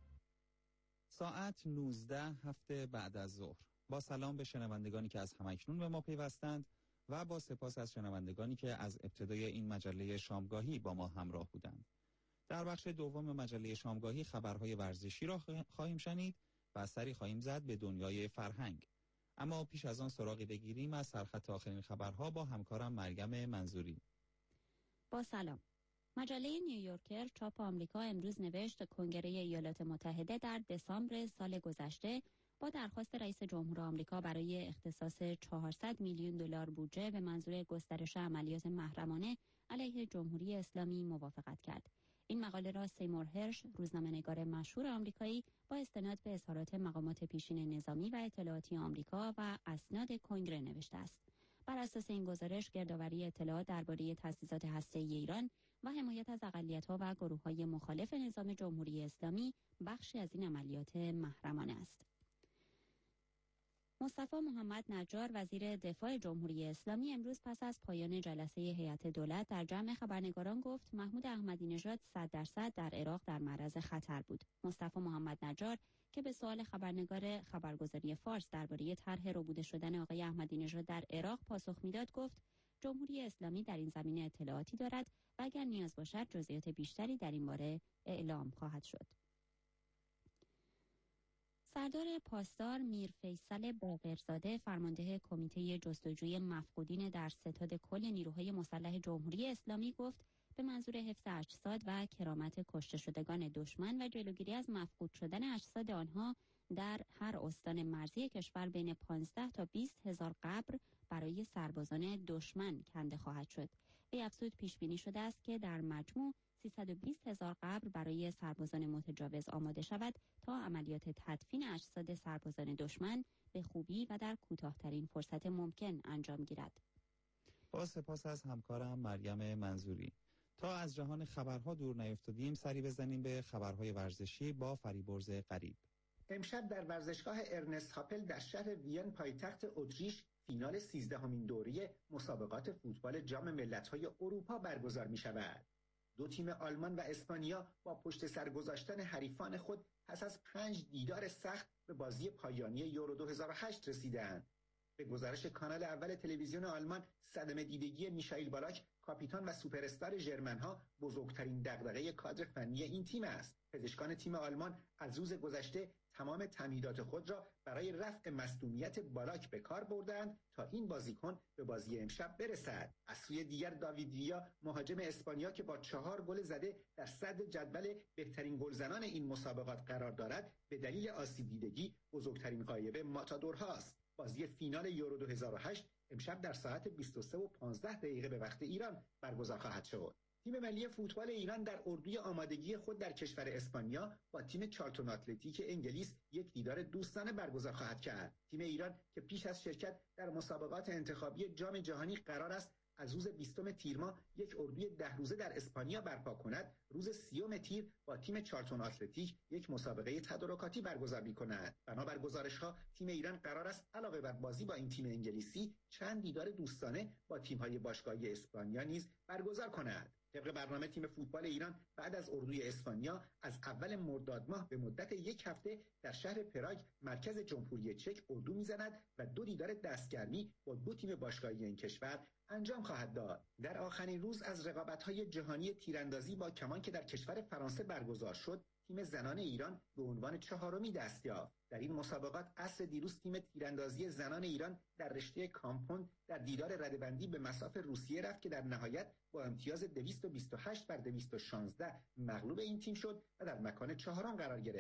ساعت نوزده هفته بعد از ظهر. با سلام به شنوندگانی که از همکنون به ما پیوستند و با سپاس از شنوندگانی که از ابتدای این مجله شامگاهی با ما همراه بودند. در بخش دوم مجله شامگاهی خبرهای ورزشی را خواهیم شنید و سری خواهیم زد به دنیای فرهنگ. اما پیش از آن سراغی بگیریم از سرخط آخرین خبرها با همکارم مریم منظوری. با سلام. مجله نیویورکر چاپ آمریکا امروز نوشت کنگره ایالات متحده در دسامبر سال گذشته با درخواست رئیس جمهور آمریکا برای اختصاص چهارصد میلیون دلار بودجه به منظور گسترش عملیات محرمانه علیه جمهوری اسلامی موافقت کرد. این مقاله را سیمور هرش، روزنامه‌نگار مشهور آمریکایی، با استناد به اظهارات مقامات پیشین نظامی و اطلاعاتی آمریکا و اسناد کنگره نوشته است. بر اساس این گزارش، گردآوری اطلاعات درباره تأسیسات هسته‌ای ایران و حمایت از اقلیت‌ها و گروه‌های مخالف نظام جمهوری اسلامی بخشی از این عملیات محرمانه است. مصطفی محمد نجار، وزیر دفاع جمهوری اسلامی، امروز پس از پایان جلسه هیئت دولت در جمع خبرنگاران گفت محمود احمدی نژاد صد درصد در عراق در معرض خطر بود. مصطفی محمد نجار که به سوال خبرنگار خبرگزاری فارس درباره طرح ربوده شدن آقای احمدی نژاد در عراق پاسخ میداد گفت جمهوری اسلامی در این زمینه اطلاعاتی دارد و اگر نیاز باشد جزئیات بیشتری در این باره اعلام خواهد شد. سردار پاسدار میر فیصل باقرزاده، فرمانده کمیته جستجوی مفقودین در ستاد کل نیروهای مسلح جمهوری اسلامی، گفت به منظور حفظ اجساد و کرامت کشته شدگان دشمن و جلوگیری از مفقود شدن اجساد آنها در هر استان مرزی کشور بین پانزده تا بیست هزار قبر برای سربازان دشمن کنده خواهد شد. وی افزود پیش بینی شده است که در مجموع سیصد و بیست هزار قبر برای سربازان متجاوز آماده شود تا عملیات تدفین اجساد سربازان دشمن به خوبی و در کوتاه‌ترین فرصت ممکن انجام گیرد. با سپاس از همکارم مریم منظوری. تا از جهان خبرها دور نیفتادیم، سری بزنیم به خبرهای ورزشی با فریبرز غریب. امشب در ورزشگاه ارنست هاپل در شهر وین پایتخت اتریش فینال سیزدهمین دوره مسابقات فوتبال جام ملت‌های اروپا برگزار می‌شود. دو تیم آلمان و اسپانیا با پشت سر گذاشتن حریفان خود پس از پنج دیدار سخت به بازی پایانی یورو دو هزار و هشت رسیدند. به گزارش کانال اول تلویزیون آلمان، صدمه دیدگی میشائیل بالاک، کاپیتان و سوپرستار ژرمن‌ها، بزرگترین دغدغه کادر فنی این تیم است. پزشکان تیم آلمان از روز گذشته تمام تمهیدات خود را برای رفع مصدومیت بالاک به کار بردند تا این بازیکن به بازی امشب برسد. از سوی دیگر داوید ویا، مهاجم اسپانیا که با چهار گل زده در صدر جدول بهترین گلزنان این مسابقات قرار دارد، به دلیل آسیب دیدگی بزرگترین غایب ماتادورهاست. بازی فینال یورو دو هزار و هشت امشب در ساعت بیست و سه و پانزده دقیقه به وقت ایران برگزار خواهد شد. تیم ملی فوتبال ایران در اردوی آمادگی خود در کشور اسپانیا با تیم چارلتون اتلتیک انگلیس یک دیدار دوستانه برگزار خواهد کرد. تیم ایران که پیش از شرکت در مسابقات انتخابی جام جهانی قرار است از روز بیستم تیر ماه یک اردوی ده روزه در اسپانیا برپا کند، روز سیوم تیر با تیم چارلتون اتلتیک یک مسابقه تدارکاتی برگزار می‌کند. بنابر گزارش‌ها تیم ایران قرار است علاوه بر بازی با این تیم انگلیسی چند دیدار دوستانه با تیم‌های باشگاهی اسپانیا نیز برگزار کند. طبق برنامه تیم فوتبال ایران بعد از اردوی اسپانیا از اول مرداد ماه به مدت یک هفته در شهر پراگ مرکز جمهوری چک اردو میزند و دو دیدار دستگرمی با دو تیم باشگاهی این کشور انجام خواهد داد. در آخرین روز از رقابت‌های جهانی تیراندازی با کمان که در کشور فرانسه برگزار شد، تیم زنان ایران به عنوان چهارمی دست یافت. در این مسابقات عصر دیروز تیم تیراندازی زنان ایران در رشته کامپوند در دیدار رده‌بندی به مصاف روسیه رفت که در نهایت با امتیاز دویست و بیست و هشت بر دویست و شانزده مغلوب این تیم شد و در مکان چهارم قرار گرفت.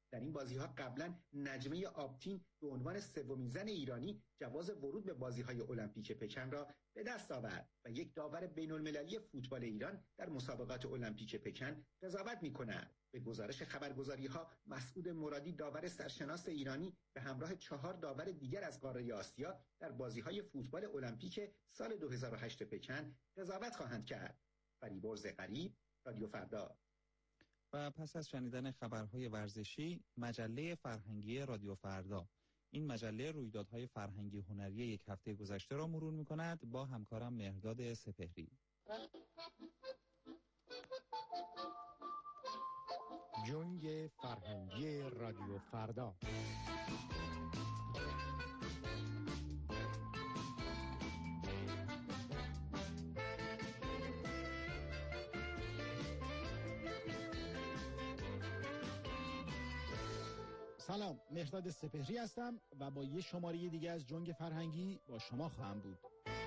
در این بازی‌ها قبلا نجمه آبتین به عنوان سومین زن ایرانی جواز ورود به بازی‌های المپیک پکن را به دست آورد و یک داور بین‌المللی فوتبال ایران در مسابقات المپیک پکن قضاوت می‌کند. به گزارش خبرگزاری‌ها، مسعود مرادی داور سرشناس ایرانی به همراه چهار داور دیگر از قاره آسیا در بازی‌های فوتبال المپیک سال دو هزار و هشت پکن قضاوت خواهند کرد. فریبرز غریب، رادیو فردا. و پس از شنیدن خبرهای ورزشی، مجله فرهنگی رادیو فردا. این مجله رویدادهای فرهنگی هنری یک هفته گذشته را مرور می‌کند با همکارم مهرداد سپهری. جنگ فرهنگی رادیو فردا. سلام، مهرداد سپهری هستم و با یه شماره دیگه از جنگ فرهنگی با شما خواهم بود.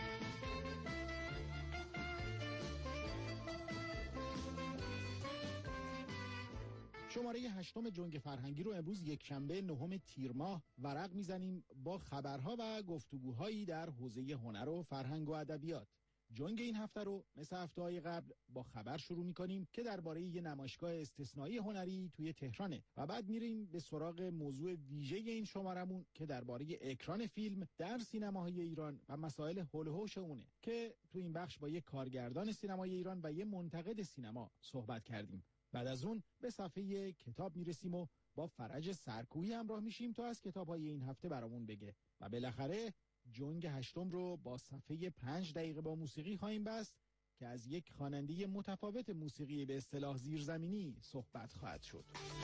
شماره هشتم جنگ فرهنگی رو امروز یک شنبه نهم تیر ماه ورق میزنیم با خبرها و گفتگوهایی در حوزه هنر و فرهنگ و ادبیات. جنگ این هفته رو مثل هفته‌های قبل با خبر شروع می‌کنیم که درباره یه نمایشگاه استثنایی هنری توی تهرانه و بعد میریم به سراغ موضوع ویژه این شمارمون که درباره اکران فیلم در سینماهای ایران و مسائل هول و هوش اونه که تو این بخش با یک کارگردان سینمای ایران و یه منتقد سینما صحبت کردیم. بعد از اون به صفحه کتاب میرسیم و با فرج سرکویی همراه میشیم تا از کتاب‌های این هفته برامون بگه و بالاخره جنگ هشتم رو با صفحه پنج دقیقه با موسیقی خواهیم بست که از یک خواننده متفاوت موسیقی به اصطلاح زیرزمینی صحبت خواهد شد.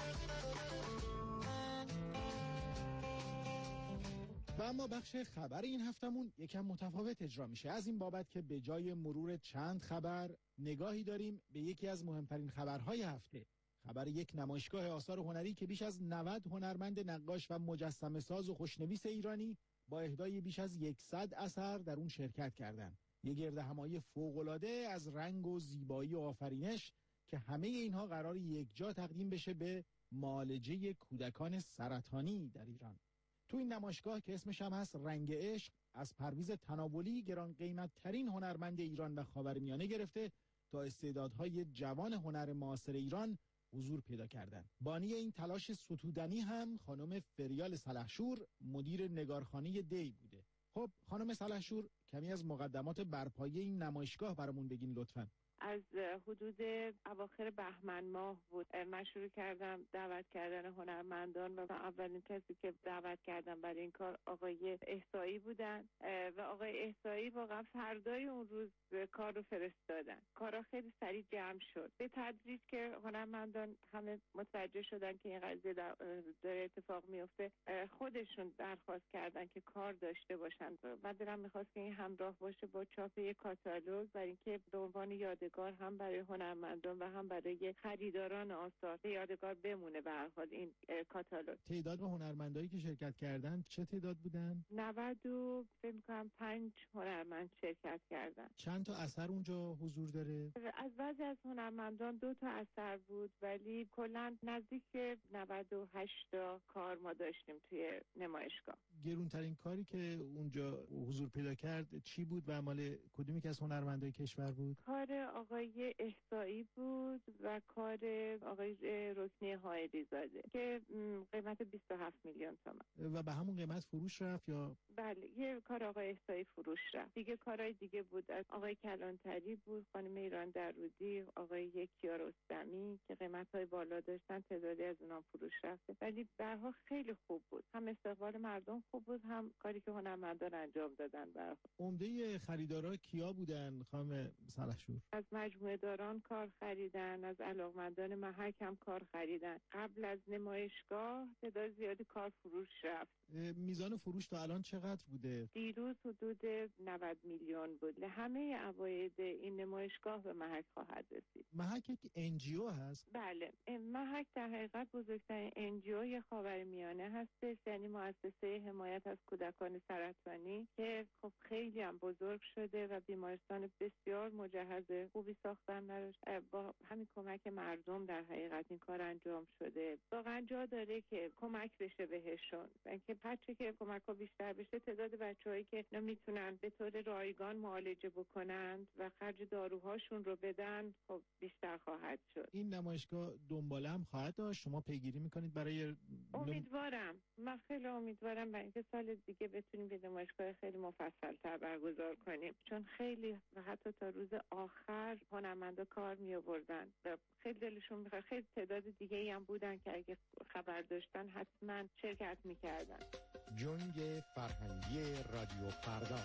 و اما بخش خبر این هفتمون یکم متفاوت اجرا میشه، از این بابت که به جای مرور چند خبر نگاهی داریم به یکی از مهمترین خبرهای هفته، خبر یک نمایشگاه آثار هنری که بیش از نود هنرمند نقاش و مجسمه ساز و خوشنویس ایرانی با اهدای بیش از صد اثر در اون شرکت کردند. یک گردهمایی فوق‌العاده از رنگ و زیبایی و آفرینش که همه اینها قرار یک جا تقدیم بشه به معالجه کودکان سرطانی در ایران. تو این نمایشگاه که اسمش هم هست رنگ عشق، از پرویز تناولی گران قیمت ترین هنرمند ایران و خاورمیانه گرفته تا استعدادهای جوان هنر معاصر ایران حضور پیدا کردند. بانی این تلاش ستودنی هم خانم فریال سلحشور، مدیر نگارخانه دی بوده. خب خانم سلحشور، کمی از مقدمات برپایی این نمایشگاه برامون بگین لطفاً. از حدود اواخر بهمن ماه بود من شروع کردم دعوت کردن هنرمندان و اولین کسی که دعوت کردم برای این کار آقای احصایی بودن و آقای احصایی واقعا فردای اون روز کار رو فرستادن. کارا خیلی سریع جمع شد. به تدریج که هنرمندان همه متوجه شدن که این قضیه داره اتفاق میفته، خودشون درخواست کردن که کار داشته باشن و دلم میخواست که این همراه باشه با چاپ یک کاتالوگ، برای اینکه به عنوان یادگار هم برای هنرمندان و هم برای خریداران آثار یادگار بمونه. به هر حال این کاتالوگ. تعداد هنرمندایی که شرکت کردن چه تعداد بودن؟ نود و فکر می‌کنم پنج هنرمند شرکت کردن. چند تا اثر اونجا حضور داره؟ از بعضی از هنرمندان دو تا اثر بود، ولی کلا نزدیک نود و هشت تا کار ما داشتیم توی نمایشگاه. گرونترین کاری که اونجا حضور پیدا کرد چی بود و مال کدومی که از هنرمندای کشور بود؟ کار آقای احصایی بود و کار آقای رکنی حائری زاده که قیمت بیست و هفت میلیون تومان. و به همون قیمت فروش رفت یا؟ بله، یه کار آقای احصایی فروش رفت. دیگه کارهای دیگه بود، از آقای کلانتری بود، خانم ایران درودی، آقای یکیا رستمی که قیمت‌های بالا داشتن، تعدادی از اونها فروش رفته. ولی برها خیلی خوب بود، هم استقبال مردم خوب بود، هم کاری که هنرمندان انجام دادن. برها عمده خریدارا کیا بودن خانم سلحشور؟ از مجموعه داران کار خریدن، از علاقمندان محک هم کار خریدن. قبل از نمایشگاه تعداد زیادی کار فروش رفت. میزان فروش تا الان چقدر بوده؟ دیروز حدود نود میلیون بود. همه عواید این نمایشگاه به محک خواهد رسید. محک یک انجیو هست؟ بله، محک در حقیقت بزرگترین انجیو خاورمیانه هستش، یعنی مؤسسه حمایت از کودکان سرطانی که خب خیلی هم بزرگ شده و بیمارستان بسیار مجهز خوبی ساختن براش. با همین کمک مردم در حقیقت این کار انجام شده. واقعا جا داره که کمک بشه بهشون، اینکه هرچی که کمک‌ها بیشتر بشه تعداد بچه‌هایی که نمیتونن به طور رایگان معالجه بکنن و خرج داروهاشون رو بدن خب بیشتر خواهد شد. این نمایشگاه دنباله هم خواهد داشت؟ شما پیگیری میکنید برای امیدوارم من خیلی امیدوارم برای اینکه سال دیگه بتونیم به نمایشگاه خیلی مفصل‌تر برگزار کنیم، چون خیلی و حتی تا روز آخر هنرمندا کار می‌آوردن و خیلی دلشون می‌خواد. خیلی تعداد دیگه‌ای هم بودن که اگه خبر داشتن حتما شرکت می‌کردن. جنگ فرهنگی رادیو فردا.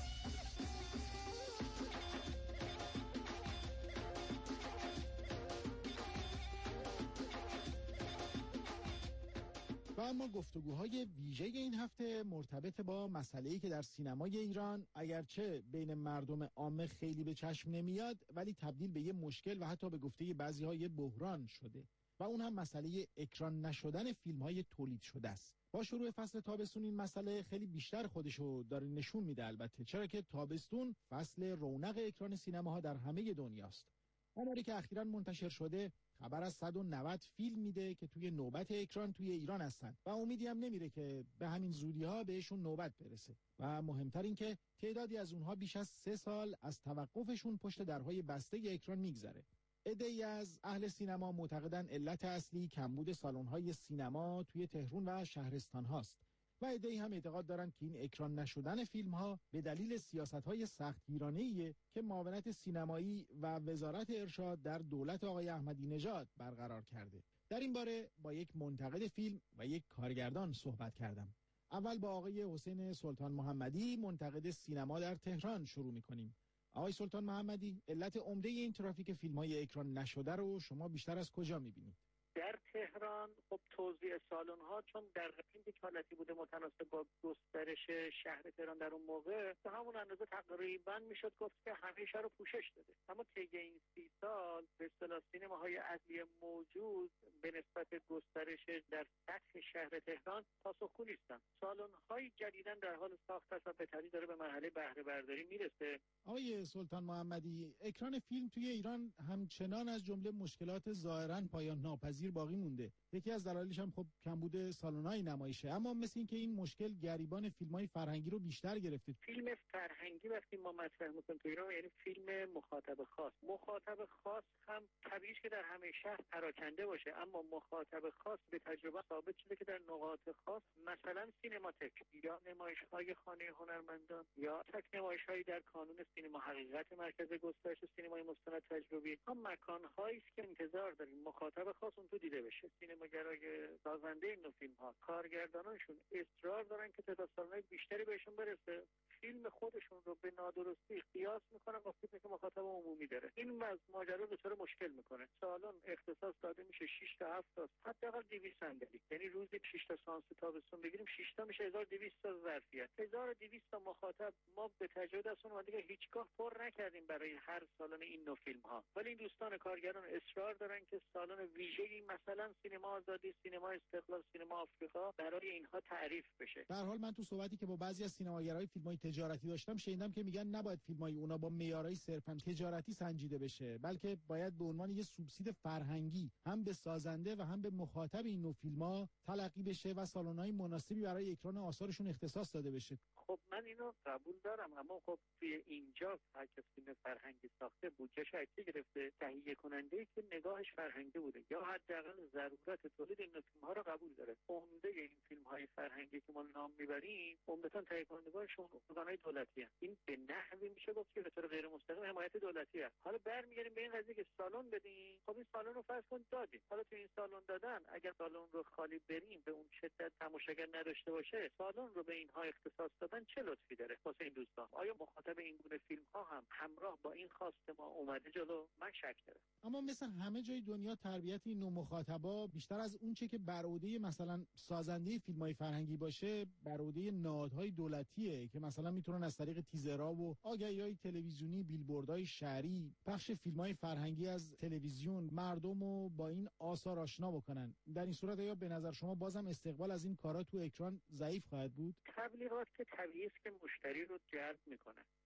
و اما گفتگوهای ویژه این هفته مرتبط با مسئله‌ای که در سینمای ایران اگرچه بین مردم عامه خیلی به چشم نمیاد ولی تبدیل به یه مشکل و حتی به گفته بعضی‌ها یه بحران شده و اون هم مسئله اکران نشدن فیلم‌های تولید شده است. با شروع فصل تابستون این مسئله خیلی بیشتر خودشو داره نشون میده، البته چرا که تابستون فصل رونق اکران سینماها در همه دنیاست. آماری که اخیراً منتشر شده خبر از صد و نود فیلم میده که توی نوبت اکران توی ایران هستن و امیدی هم نمیره که به همین زودی‌ها بهشون نوبت برسه و مهمتر این که تعدادی از اونها بیش از سه سال از توقفشون پشت درهای بسته اکران میگذره. عده‌ای از اهل سینما معتقدن علت اصلی کمبود سالن‌های سینما توی تهران و شهرستان هاست و عده‌ای هم اعتقاد دارن که این اکران نشدن فیلم‌ها به دلیل سیاست‌های سختگیرانه‌ایه که معاونت سینمایی و وزارت ارشاد در دولت آقای احمدی نژاد برقرار کرده. در این باره با یک منتقد فیلم و یک کارگردان صحبت کردم. اول با آقای حسین سلطان محمدی، منتقد سینما در تهران شروع می‌کنیم. آقای سلطان محمدی، علت عمده این ترافیک فیلم‌های اکران نشده رو شما بیشتر از کجا می‌بینید؟ در تهران خب توزیع سالن ها چون در یک حالتی بوده متناسب با گسترش شهر تهران در اون موقع به همون اندازه تقریبا میشد گفت که همه شهر رو پوشش داده. اما طی این سی سال به اصطلاح سینماهای اصلی موجود به نسبت گسترش در سطح شهر تهران پاسخگو نیستن. سالن های جدیداً در حال ساخت است و به تدریج داره به مرحله بهره برداری میرسه. آقای سلطان محمدی، اکران فیلم توی ایران همچنان از جمله مشکلات ظاهراً پایان ناپذیر باقی مونده. یکی از دلایلش هم خب کمبود سالن‌های نمایشه، اما مثل این که این مشکل گریبان فیلم‌های فرهنگی رو بیشتر گرفته. فیلم فرهنگی وقتی ما مطرح می‌کنیم تو ایران یعنی فیلم مخاطب خاص. مخاطب خاص هم طبیعیه که در همه شهر پراکنده باشه، اما مخاطب خاص به تجربه ثابت شده که در نقاط خاص مثلا سینماتک یا نمایش‌های خانه هنرمندان یا تک نمایش‌هایی در کانون سینما حقیقت مرکز گسترش سینمای مستند تجربی هم مکان‌هایی است که انتظار داریم مخاطب خاص اون تو دیده بشه. سینماگرای سازنده این نوع فیلم‌ها کارگردانانشون اصرار دارن که تعداد سالن‌های بیشتری بهشون برسه. فیلم خودشون رو به نادرستی قیاس میکنن با فیلمی که مخاطب عمومی داره. این وضع ماجرا رو چرا مشکل میکنه. سالن اختصاص داده میشه شش تا هفت تا حداقل دویست صندلی، یعنی روزی شش تا سانس تابستون بگیریم شش تا میشه هزار و دویست تا ظرفیت. هزار و دویست تا مخاطب ما به تجربه دستون ما دیگه هیچگاه پر نکردیم برای هر سالن این نوع فیلم‌ها. ولی این دوستان کارگران اصرار دارن که سالن ویژه‌ای مثلا سینما آزادی، سینما استقلال، سینما آفریقا برای اینها تعریف بشه. در حال من تو صحبتی که با بعضی از سینماگرای فیلم‌های تجارتی داشتم شنیدم که میگن نباید فیلم‌های اونا با معیارهای صرفاً تجارتی سنجیده بشه، بلکه باید به عنوان یه سوبسید فرهنگی هم به سازنده و هم به مخاطب این نوع فیلم‌ها تلقی بشه و سالن‌های مناسبی برای اکران آثارشون اختصاص داده بشه. خب من اینو قبول دارم، اما خب توی اینجا هر کسی فیلم فرهنگی ساخته بودجه‌اش اکتی گرفته، تهیه کننده‌ای که نگاهش فرهنگی بوده یا حداقل ضرورت تولید این فیلم‌ها رو قبول داره. عمده این فیلم‌های فرهنگی که ما نام میبریم عمدتاً تهیه کنندگانشون ارگان‌های دولتی هستند. این به نحوی میشه گفت که به طور غیر مستقیم حمایت دولتی است. حالا برمیگردیم به این قضیه که سالن بدین. خب این سالن رو فرض کن دادیم. حالا تو این سالن دادن اگر سالن رو خالی بریم به اون شدت تماشاگر نداشته باشه، سالن رو به اینها اختصاص دادن چه لطفی داره واسه این دوستان؟ آیا مخاطب این گونه فیلم‌ها هم همراه با این خواست ما اومده جلو؟ من شک دارم. اما مثل همه جای دنیا تربیت این نوع مخاطبا بیشتر از اون چه که بر عهده مثلا سازنده فیلم‌های فرهنگی باشه بر عهده نهادهای دولتیه که مثلا میتونن از طریق تیزرها و آگهی‌های تلویزیونی، بیلبوردهای شهری، پخش فیلم‌های فرهنگی از تلویزیون مردم رو با این آثار آشنا بکنن. در این صورت یا به نظر شما بازم استقبال از این کارا تو اکران ضعیف خواهد بود؟ تبلیغات که طبیعیه که مشتری رو جلب میکنه.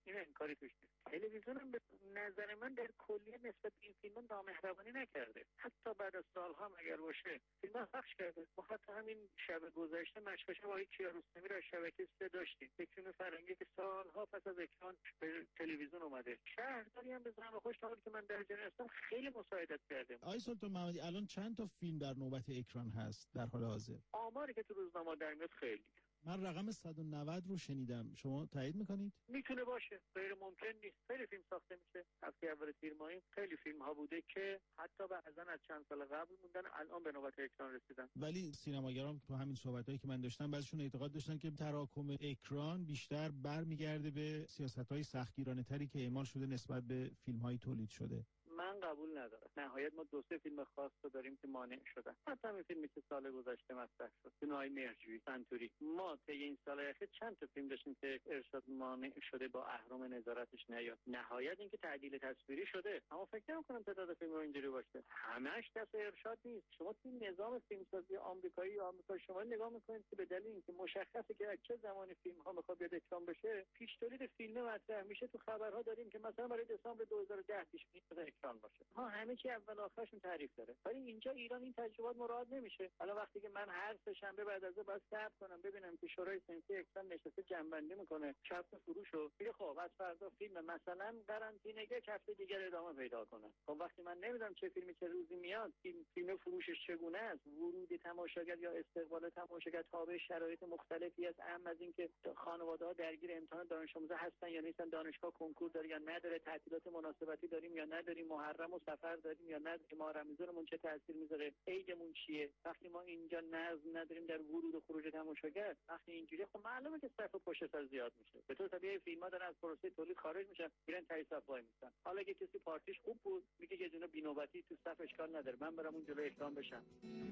این انکاری توش نیست. تلویزیون هم به نظر من در کلیه نسبت به این فیلم نامهربانی نکرده. حتی بعد از سالها هم اگر باشه فیلم پخش کرده. ما حتی همین شب گذشته مشکش با کیارستمی را شبکه سه داشتیم. فیلم فرنگی که سالها پس از اکران به تلویزیون اومده. شهرداری هم به زعم خوش تا حالی که من در جریان هستم خیلی مساعدت کرده. آقای سلطان محمدی الان چند تا فیلم در نوبت اکران هست در حال حاضر؟ آماری که تو روزنامه در میاد خیلی. من رقم صد و نود رو شنیدم. شما تایید میکنید؟ میتونه باشه، غیر ممکن نیست. خیلی فیلم ساخته میشه. هفته اول تیر ماهی خیلی فیلم ها بوده که حتی بعضا از چند سال قبل موندن الان به نوبت اکران رسیدن. ولی سینماگران تو همین صحبتایی که من داشتم بعضیشون اعتقاد داشتن که تراکم اکران بیشتر برمیگرده به سیاست‌های سختگیرانه‌تری که اعمال شده نسبت به فیلم‌های تولید شده. من قبول ندارم. نهایت ما دو سه فیلم خاص رو داریم که مانع شدن. حتی همین فیلمی که سال گذشته مطرح شد، فیلم‌های مهرجویی، سنتوری. ما طی این سال اخیر چند تا فیلم داشتیم که ارشاد مانع شده با اهرم نظارتش نیاد. نهایت اینکه تعدیل تصویری شده. اما فکر نمی‌کنم تعداد فیلم رو اینجوری باشه. همش دست ارشاد نیست. شما تو نظام فیلمسازی آمریکایی یا آمریکا شما نگاه می‌کنید که به دلیل اینکه مشخصه که چه زمانی فیلم‌ها می‌خواد بیاد اکران بشه، پیش تولید فیلم مطرح میشه. تو خبرها داریم که مثلا برای دسامبر دو هزار و ده پیش بینی اکران باشه. ها همه چی اول آخرشون تعریف داره. ولی اینجا ایران این تجربات مراعات نمیشه. حالا وقتی که من هر سه شنبه بعد از ظهر باید صبر کنم ببینم که شورای صنفی اکران نشسته جنبندی میکنه شرط فروشو میگه خب از فردا فیلم مثلا قرنطینه‌ای هفته دیگر ادامه پیدا کنه. خب وقتی من نمیدونم چه فیلمی چه روزی میاد، این فیلم فروشش چگونه است، ورود تماشاگر یا استقبال تماشاگر تابع شرایط مختلفی است، اهم از اینکه خانواده‌ها درگیر امتحان دانش آموزا هستن یا نیستن، دانشگاه کنکور داره یا نداره، تعطیلات مناسبتی داریم یا نداریم، محرم و سفر داریم یا نداریم، ما رمضانمون چه تاثیر میذاره، عیدمون چیه. وقتی ما اینجا نظم نداریم در ورود و خروج تماشاگر، وقتی اینجوری خب معلومه که صف پشت سر زیاد میشه. به طور طبیعی فیلم‌ها دارن از پروسه تولید خارج میشن، میرن تای صف وای میستن. حالا اگه کسی پارتیش خوب بود میگه یه دونه بی‌نوبتی تو صف اشکال نداره، من برم اون جلوی اکران بشم.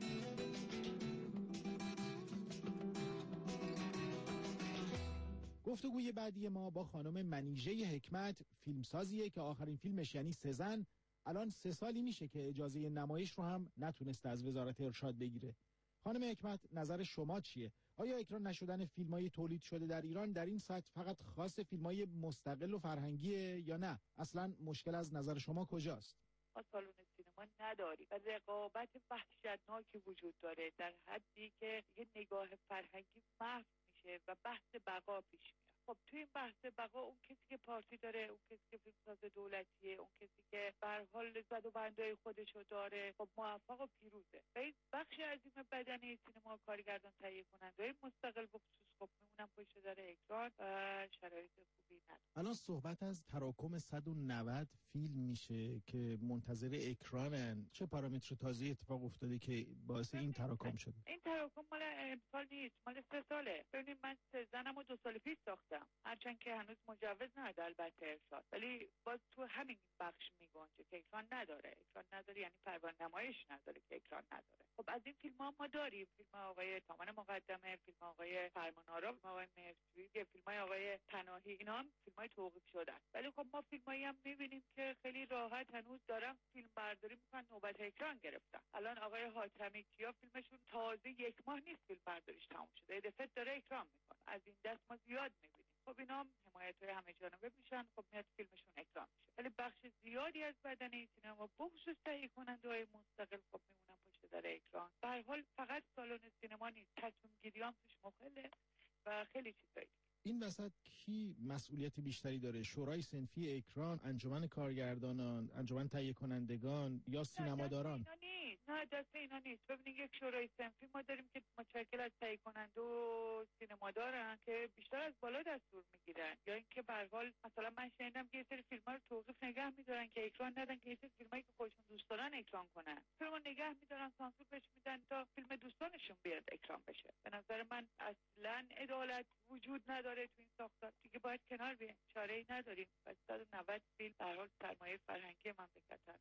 گفتگوی بعدی ما با خانم منیژه حکمت، فیلمسازیه که آخرین فیلمش یعنی سزن الان سه سالی میشه که اجازه نمایش رو هم نتونسته از وزارت ارشاد بگیره. خانم حکمت، نظر شما چیه؟ آیا اکران نشدن فیلم‌های تولید شده در ایران در این سطح فقط خاص فیلم‌های مستقل و فرهنگیه یا نه؟ اصلا مشکل از نظر شما کجاست؟ ما سالن سینما نداریم و رقابت وحشتناکی وجود داره در حدی که یه نگاه فرهنگی محو میشه و بحث بقا پیش میاد. خب توی این بحث بقا اون کسی که پارتی داره، اون کسی که فیلمساز دولتیه، اون کسی که به هر حال زد و بندای خودشو داره، خب موفق و پیروزه. و این بخش عظیم بدنه سینما کارگردان تهیه کننده مستقل به خصوص خب میمونن پشت در اکران و شرایط خوبی نداره. الان صحبت از تراکم صد و نود فیلم میشه که منتظر اکرانن. چه پارامتر تازه اتفاق افتاده که باعث این تراکم شده؟ این تراکم مال امسال نیست، مال سه ساله. ببینید من سزنمو دو سال پیش ساختم، هرچند که هنوز مجوز نداره البته ارشاد، ولی باز تو همین بخش میگنجه که اکران نداره. اکران نداره یعنی پروانه نمایش نداره که اکران نداره. خب از این فیلم ها ما داریم، فیلم آقای تامان مقدمه، فیلم آقای فرمانآرا، فیلم آقای مهرجویی، فیلم های آقای پناهی، اینا هم فیلم های توقیف شدن. ولی خب ما فیلم هایی هم میبینیم که خیلی راحت هنوز دارن فیلم برداری میکنن، نوبت اکران گرفتن. الان آقای حاتمی کیا فیلمشون تازه یک ماه نیست فیلم برداریش تموم شده، یه دفعه داره اکران میکنه. از این دست ما زیاد میبینیم. خب اینا هم حمایت های همه جانبه میشن، خب میاد فیلمشون اکران میشه. ولی بخش زیادی از بدنه سینما به خصوص تهیه کننده های مستقل خب میمونن پشت در اکران. به هر حال فقط سالن سینما نیست، تصمیم گیری هم توش مخله و خیلی چیزایی. این وسط کی مسئولیت بیشتری داره؟ شورای صنفی اکران، انجمن کارگردانان، انجمن تهیه کنندگان یا سینماداران؟ نه نیست، نه دست اینا نیست. ببینید یک شورای صنفی ما داریم که متشکل از تهیه کننده و سینمادارن که بیشتر از بالا دستور میگیرن، یا اینکه به هر حال مثلا من شنیدم که یه سری فیلم‌ها رو توقیف نگه می‌دارن که اکران ندن، که یه سری فیلمایی که خودشون دوست دارن اکران کنن فیلمو نگه می‌دارن، سانسور بهش میدن تا فیلم دوستانشون بیاد اکران بشه. به نظر من اصلاً عدالت وجود نداره تو این ساختار. دیگه باید کنار بیایم، چاره‌ای نداریم. صد و نود فیلم به هر حال سرمایه فرهنگی مملکت هست.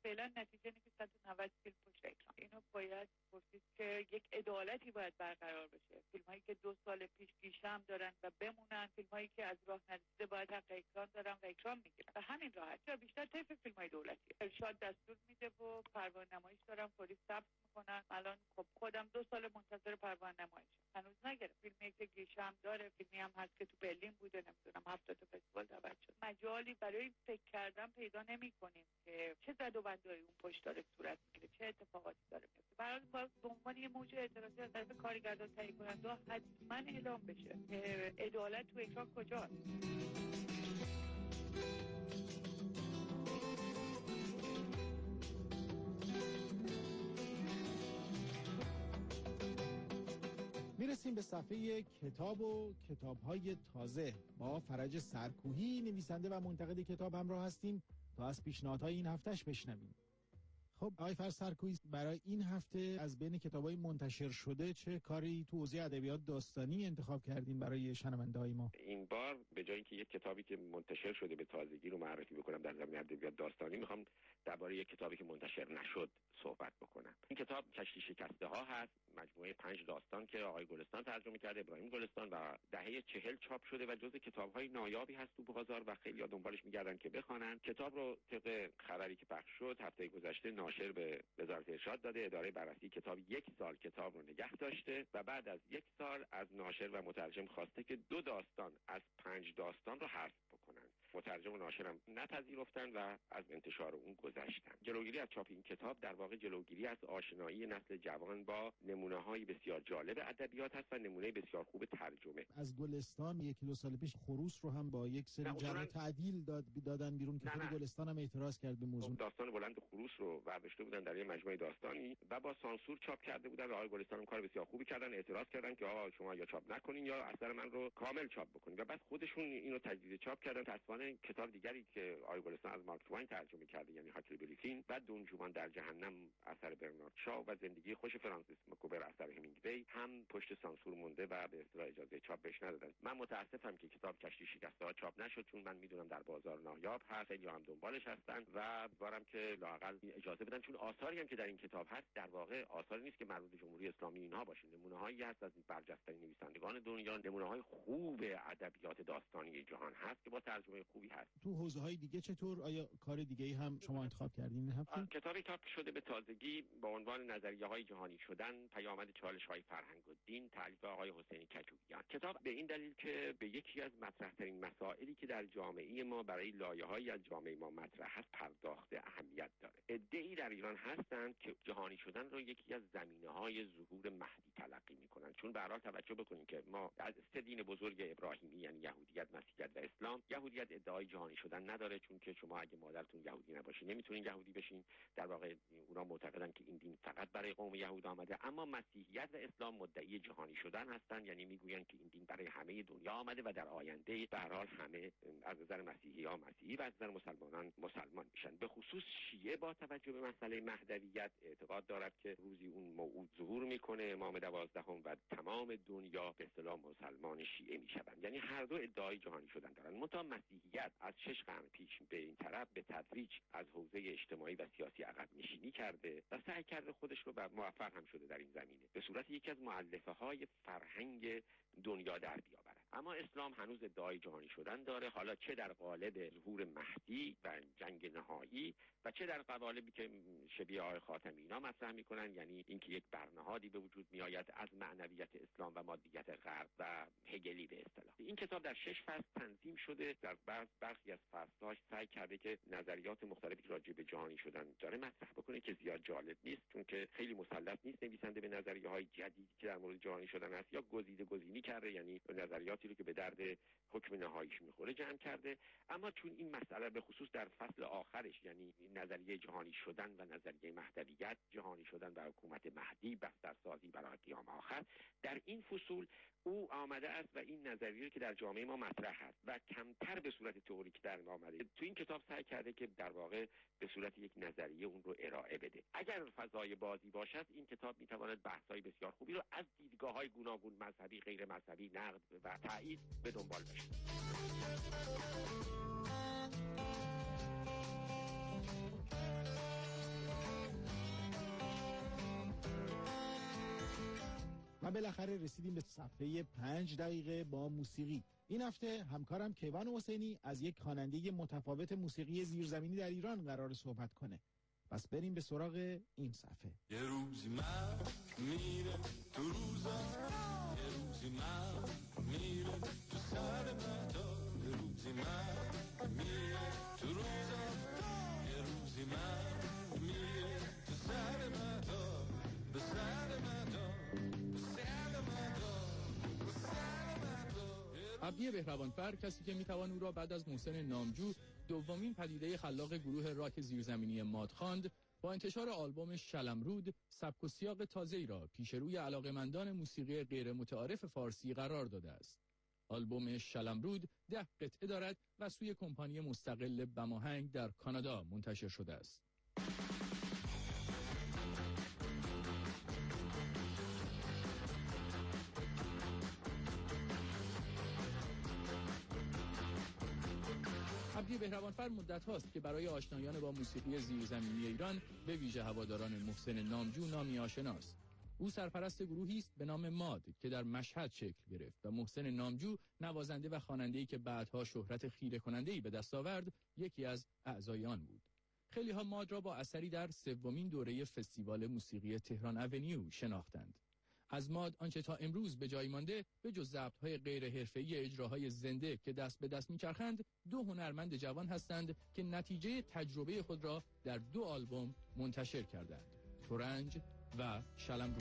فعلا نتیجه اینه که صد و نود فیلم پشت اکران. اینو باید پرسید که یک عدالتی باید برقرار بشه. فیلم هایی که دو سال پیش پیش هم دارن و بمونن، فیلم هایی که از راه نرسیده باید حق اکران دارن و اکران میگیرن. و همین راحت یا بیشتر طیف فیلم های دولتی ارشاد دستور میده و پروانه نمایش دارن، پلیس ثبت میکنن. الان خب خودم دو سال منتظر پروانه نمایشم، هنوز نگرفتم. فیلمی که گیشه هم داره، فیلمی هم هست که تو برلین بوده، نمیدونم هفتاد تا فستیوال دعوت شد. مجالی برای فکر کردن پیدا نمی‌کنیم که چه زد و بندایی اون پشت داره صورت میگیره، چه اتفاقاتی داره میفته. برای با به عنوان یه موج اعتراضی از طرف کارگردان تهیه کننده حتما اعلام بشه که عدالت تو اکران کجاست. میرسیم به صفحه کتاب و کتاب‌های تازه. با فرج سرکوهی نویسنده و منتقد کتاب همراه هستیم تا از پیشنهادهای این هفتهش بشنویم. خب آقای فرج سرکوهی، برای این هفته از بین کتاب‌های منتشر شده چه کاری تو حوزه ادبیات داستانی انتخاب کردین برای شنونده‌های ما؟ این بار به جای اینکه یک کتابی که منتشر شده به تازگی رو معرفی بکنم در زمینه ادبیات داستانی، میخوام درباره یک کتابی که منتشر نشد صحبت بکنم. این کتاب کشتی شکسته ها هست، مجموعه پنج داستان که آقای گلستان ترجمه کرده، ابراهیم گلستان، و دهه چهل چاپ شده و جزو کتاب‌های نایابی هست تو بازار و خیلی‌ها دنبالش می‌گردن که بخوانن. کتاب رو طبق خبری که پخش شد هفته گذشته ناشر به وزارت ارشاد داده. اداره بررسی کتاب یک سال کتاب رو نگه داشته و بعد از یک سال از ناشر و مترجم خواسته که دو داستان از پنج داستان رو حذف بکنن. مترجم و ناشرم نپذیرفتن و از انتشار اون گذشتن. جلوگیری از چاپ این کتاب در واقع جلوگیری از آشنایی نسل جوان با نمونه‌های بسیار جالب ادبیات هست و نمونه بسیار خوب ترجمه. از گلستان یکی دو سال پیش خروس رو هم با یک سری جرح تعدیل داد دادن بیرون که خود گلستان هم اعتراض کرد به موضوع. داستان بلند خروس رو برداشته بودن در یه مجموعه داستانی و با سانسور چاپ کرده بودن. آقای گلستان هم کار بسیار خوبی کردن، اعتراض کردن که آقا شما یا چاپ نکنین یا اثر من رو کامل چاپ بکنین و بعد خودشون اینو تجدید چاپ کردن. تصویر کتاب دیگری که آقای گلستان از مارک توین ترجمه کرده یعنی هاکلبری فین و دون جوان در جهنم اثر برنارد شاو و زندگی خوش فرانسیس مکوبر اثر همینگوی هم پشت سانسور مونده و به اصطلاح اجازه چاپ بهش ندادن. من متاسفم که کتاب کشتی شکسته ها چاپ نشد، چون من میدونم در بازار نایاب هست، خیلی هم دنبالش هستن و امیدوارم که لااقل اجازه بدن، چون آثاری هم که در این کتاب هست در واقع آثاری نیست که مربوط به جمهوری اسلامی اینها باشه. نمونه‌هایی هست از برجسته‌ترین نویسندگان دنیا، نمونه‌های خوب ادبیات داستانی جهان هست که با ترجمه خوبی هست. تو حوزه‌های دیگه چطور؟ آیا کار دیگه‌ای هم شما انتخاب کردین هفته؟ کتابی چاپ شده به تازگی با عنوان نظریه‌های جهانی شدن، پیامد چالش‌های فرهنگ و دین، تألیف آقای حسینی کجویان. کتاب به این دلیل که به یکی از مطرح‌ترین مسائلی که در جامعه ما برای لایه‌هایی از جامعه ما مطرح است پرداخته اهمیت داره. عده‌ای در ایران هستند که جهانی شدن رو یکی از زمینه‌های ظهور مهدی تلقی می‌کنن، چون به هر حال توجه بکنید که ما از سه دین بزرگ ابراهیمی یعنی یهودیت، مسیحیت و اسلام، یهودیت ادعای جهانی شدن نداره، چون که شما اگه مادرتون یهودی نباشه نمیتونین یهودی بشین. در واقع اونا معتقدن که این دین فقط برای قوم یهود آمده. اما مسیحیت و اسلام مدعی جهانی شدن هستن، یعنی میگوین که این دین برای همه دنیا آمده و در آینده به هر حال همه از نظر مسیحی‌ها مسیحی و از نظر مسلمانان مسلمان میشن. به خصوص شیعه با توجه به مسئله مهدویت اعتقاد دارد که روزی اون موعود ظهور میکنه، امام دوازدهم، و تمام دنیا به اصطلاح مسلمان شیعه میشوند. یعنی هر دو ادعای جهانی شدن دارن. منتها مسیحیت از شش قرن پیش به این طرف به تدریج از حوزه اجتماعی و سیاسی عقب نشینی کرده و سعی کرده خودش رو بر موفق هم شده در این زمینه به صورت یکی از مؤلفه‌های فرهنگ دنیا در بیاورد. اما اسلام هنوز ادعای جهانی شدن داره، حالا چه در قالب ظهور مهدی و جنگ نهایی و چه در قوالبی که شبیه آقای خاتمی اینا مطرح میکنن، یعنی اینکه یک برنهادی به وجود میآید از معنویت اسلام و مادیت غرب و هگلی به اصطلاح. این کتاب در شش فصل تنظیم شده. در بعض برخی از فصل‌هاش سعی کرده که نظریات مختلفی که راجع به جهانی شدن داره مطرح بکنه که زیاد جالب نیست، چون که خیلی مسلط نیست نویسنده به نظریه‌های جدیدی که در مورد جهانی شدن هست، یا گزیده گزینی کرده، یعنی نظریاتی رو که به درد حکم نهاییش میخوره جمع کرده. اما چون این مسئله به خصوص در فصل آخرش، یعنی نظریه جهانی شدن و نظریه مهدویت، جهانی شدن و حکومت مهدی، بسترسازی برای قیام آخر، در این فصول او آمده است و این نظریه که در جامعه ما مطرح است و کمتر به صورت تئوریک در آمده، تو این کتاب سعی کرده که در واقع به صورت یک نظریه اون رو ارائه بده. اگر فضای بازی باشد این کتاب میتواند بحث‌های بسیار خوبی رو از دیدگاه‌های گوناگون، مذهبی، غیر مذهبی، نقد و تایید به دنبال بشه. بالاخره رسیدیم به صفحه پنج دقیقه با موسیقی. این هفته همکارم کیوان حسینی از یک خواننده متفاوت موسیقی زیرزمینی در ایران قرار صحبت کنه. پس بریم به سراغ این صفحه. یه روزی من میره تو روزا، یه روزی من میره تو سر مدا، یه روزی من میره تو روزا، یه روزی من میره تو سر مدا، به سر مدا، به سر مدا، به سر مدا. عبدی بهروانفر، کسی که میتوان او را بعد از محسن نامجو دومین پدیده خلاق گروه راک زیرزمینی ماد خواند، با انتشار آلبوم شلمرود سبک و سیاق تازه‌ای را پیش روی علاقه‌مندان موسیقی غیر متعارف فارسی قرار داده است. آلبوم شلمرود ده قطعه دارد و سوی کمپانی مستقل بماهنگ در کانادا منتشر شده است. عبدی بهروانفر مدت هاست که برای آشنایان با موسیقی زیرزمینی ایران به ویژه هواداران محسن نامجو نامی آشناست. او سرپرست گروهی است به نام ماد که در مشهد شکل گرفت و محسن نامجو نوازنده و خواننده‌ای که بعدها شهرت خیره کننده‌ای به دست آورد یکی از اعضای آن بود. خیلی ها ماد را با اثری در سومین دوره فستیوال موسیقی تهران اونیو شناختند. از ماد آنچه تا امروز به جای مانده به جز ضبط‌های غیر حرفه‌ای اجراهای زنده که دست به دست می‌چرخند، دو هنرمند جوان هستند که نتیجه تجربه خود را در دو آلبوم منتشر کردند: ترنج و شلمرود.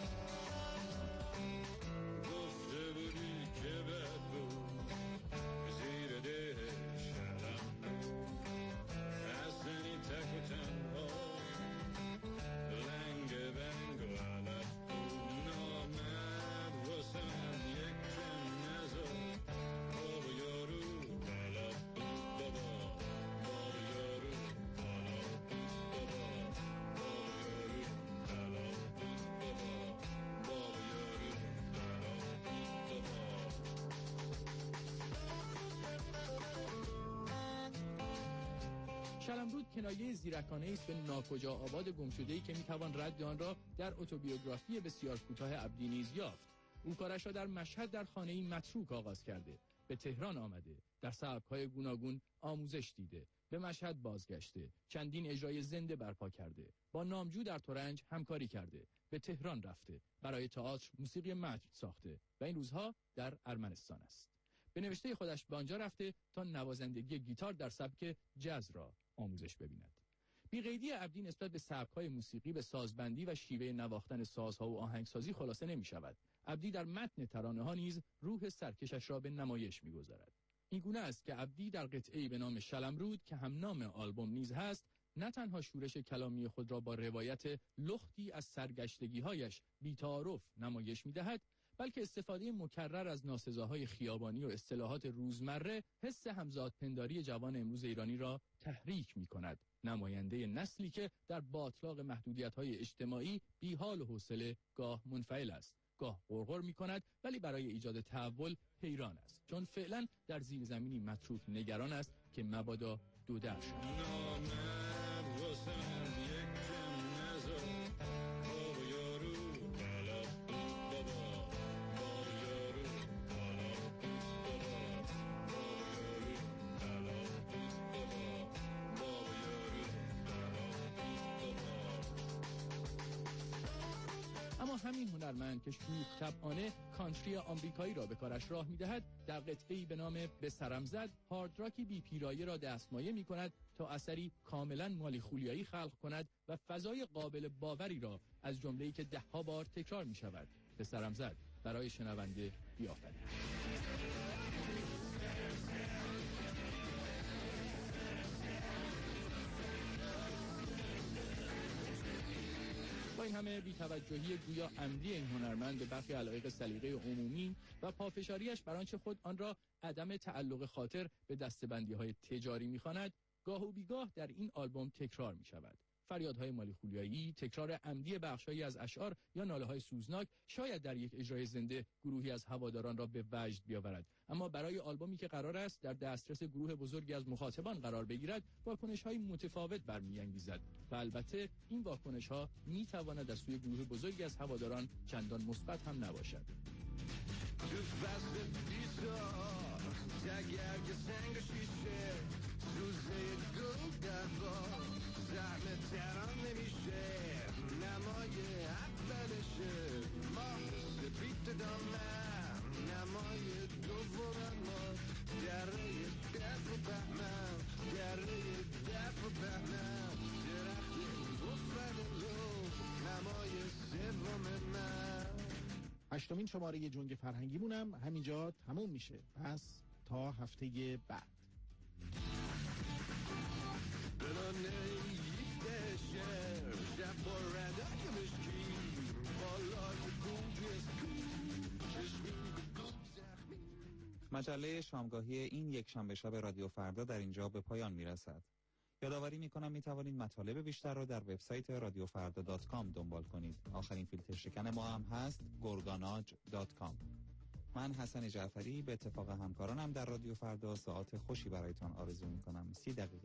گفته بودی که بد بود زیر ده شلمرود، حسنی تک و تنها لنگ بنگ و علم نامد واسم یک کم نزد بابا یارو بلد بود بابا، بابا یارو بلد بود بابا، بابا یارو بلد بود بابا، بابا یارو بلد بود بابا. شلمرود کنایه زیرکانه است به ناکجا آباد گمشده‌ای که میتوان رد آن را در اتوبیوگرافی بسیار کوتاه عبدی نیز یافت. او کارش را در مشهد در خانه‌ای متروک آغاز کرده، به تهران آمده، در سبک‌های گوناگون آموزش دیده، به مشهد بازگشته، چندین اجرای زنده برپا کرده، با نامجو در ترنج همکاری کرده، به تهران رفته، برای تئاتر موسیقی متن ساخته و این روزها در ارمنستان است. به نوشته خودش به آنجا رفته تا نوازندگی گیتار در سبک جاز را آموزش ببیند. بی‌قیدی عبدی نسبت به سبک‌های موسیقی به سازبندی و شیوه نواختن سازها و آهنگسازی خلاصه نمی‌شود. عبدی در متن ترانه‌ها نیز روح سرکشش را به نمایش می‌گذارد. این گونه است که عبدی در قطعه‌ای به نام شلمرود که هم نام آلبوم نیز هست، نه تنها شورش کلامی خود را با روایت لختی از سرگشتگی‌هایش بی‌تعارف نمایش می‌دهد، بلکه استفاده مکرر از ناسزاهای خیابانی و اصطلاحات روزمره حس همزادپنداری جوان امروز ایرانی را تحریک می‌کند. نماینده نسلی که در باطلاق محدودیت‌های اجتماعی بی‌حال و حوصله گاه منفعل است، گاه غرغر می‌کند، ولی برای ایجاد تحول حیران است، چون فعلا در زیر زمینی متروک نگران است که مبادا دو در شود. اما همین هنرمند که شوخ طبعانه کانتری آمریکایی را به کارش راه می‌دهد، در قطعه‌ای به نام به سرم زد هارد راکی بی پیرایه را دستمایه می‌کند تا اثری کاملا مالی خولیایی خلق کند و فضای قابل باوری را از جمله‌ای که ده‌ها بار تکرار می‌شود به سرم زد برای شنونده بیافرید. با این همه بی‌توجهی گویا عمدی این هنرمند به برخی علایق سلیقه عمومی و پافشاریش بر آنچه خود آن را عدم تعلق خاطر به دسته‌بندی‌های تجاری می‌خواند، گاه و بیگاه در این آلبوم تکرار می‌شود. فریادهای مالی خولیایی، تکرار عمدی بخش‌هایی از اشعار یا ناله‌های سوزناک شاید در یک اجرای زنده گروهی از هواداران را به وجد بیاورد، اما برای آلبومی که قرار است در دسترس گروه بزرگی از مخاطبان قرار بگیرد، واکنش‌های متفاوت برمی‌انگیزد و البته این واکنش‌ها می‌تواند از سوی گروه بزرگی از هواداران چندان مثبت هم نباشد. زحمت تران نمیشه نمای اولشه ماه سفید دامن نمای دوم ما دره درد و بهمن دره درد و بهمن درخت گفتن رو نمای سوم من. هشتمین شماره جنگ فرهنگیمونم همینجا تموم میشه، پس تا هفته بعد. مجله شامگاهی این یک شنبه شب رادیو فردا در اینجا به پایان میرسد. یادآوری میکنم میتوانید مطالب بیشتر را در وبسایت رادیو فردا دات کام دنبال کنید. آخرین فیلتر شکن ما هم هست گورگاناج دات کام. من حسن جعفری به اتفاق همکارانم در رادیو فردا ساعت خوشی برایتان آرزو میکنم. سی دقیقه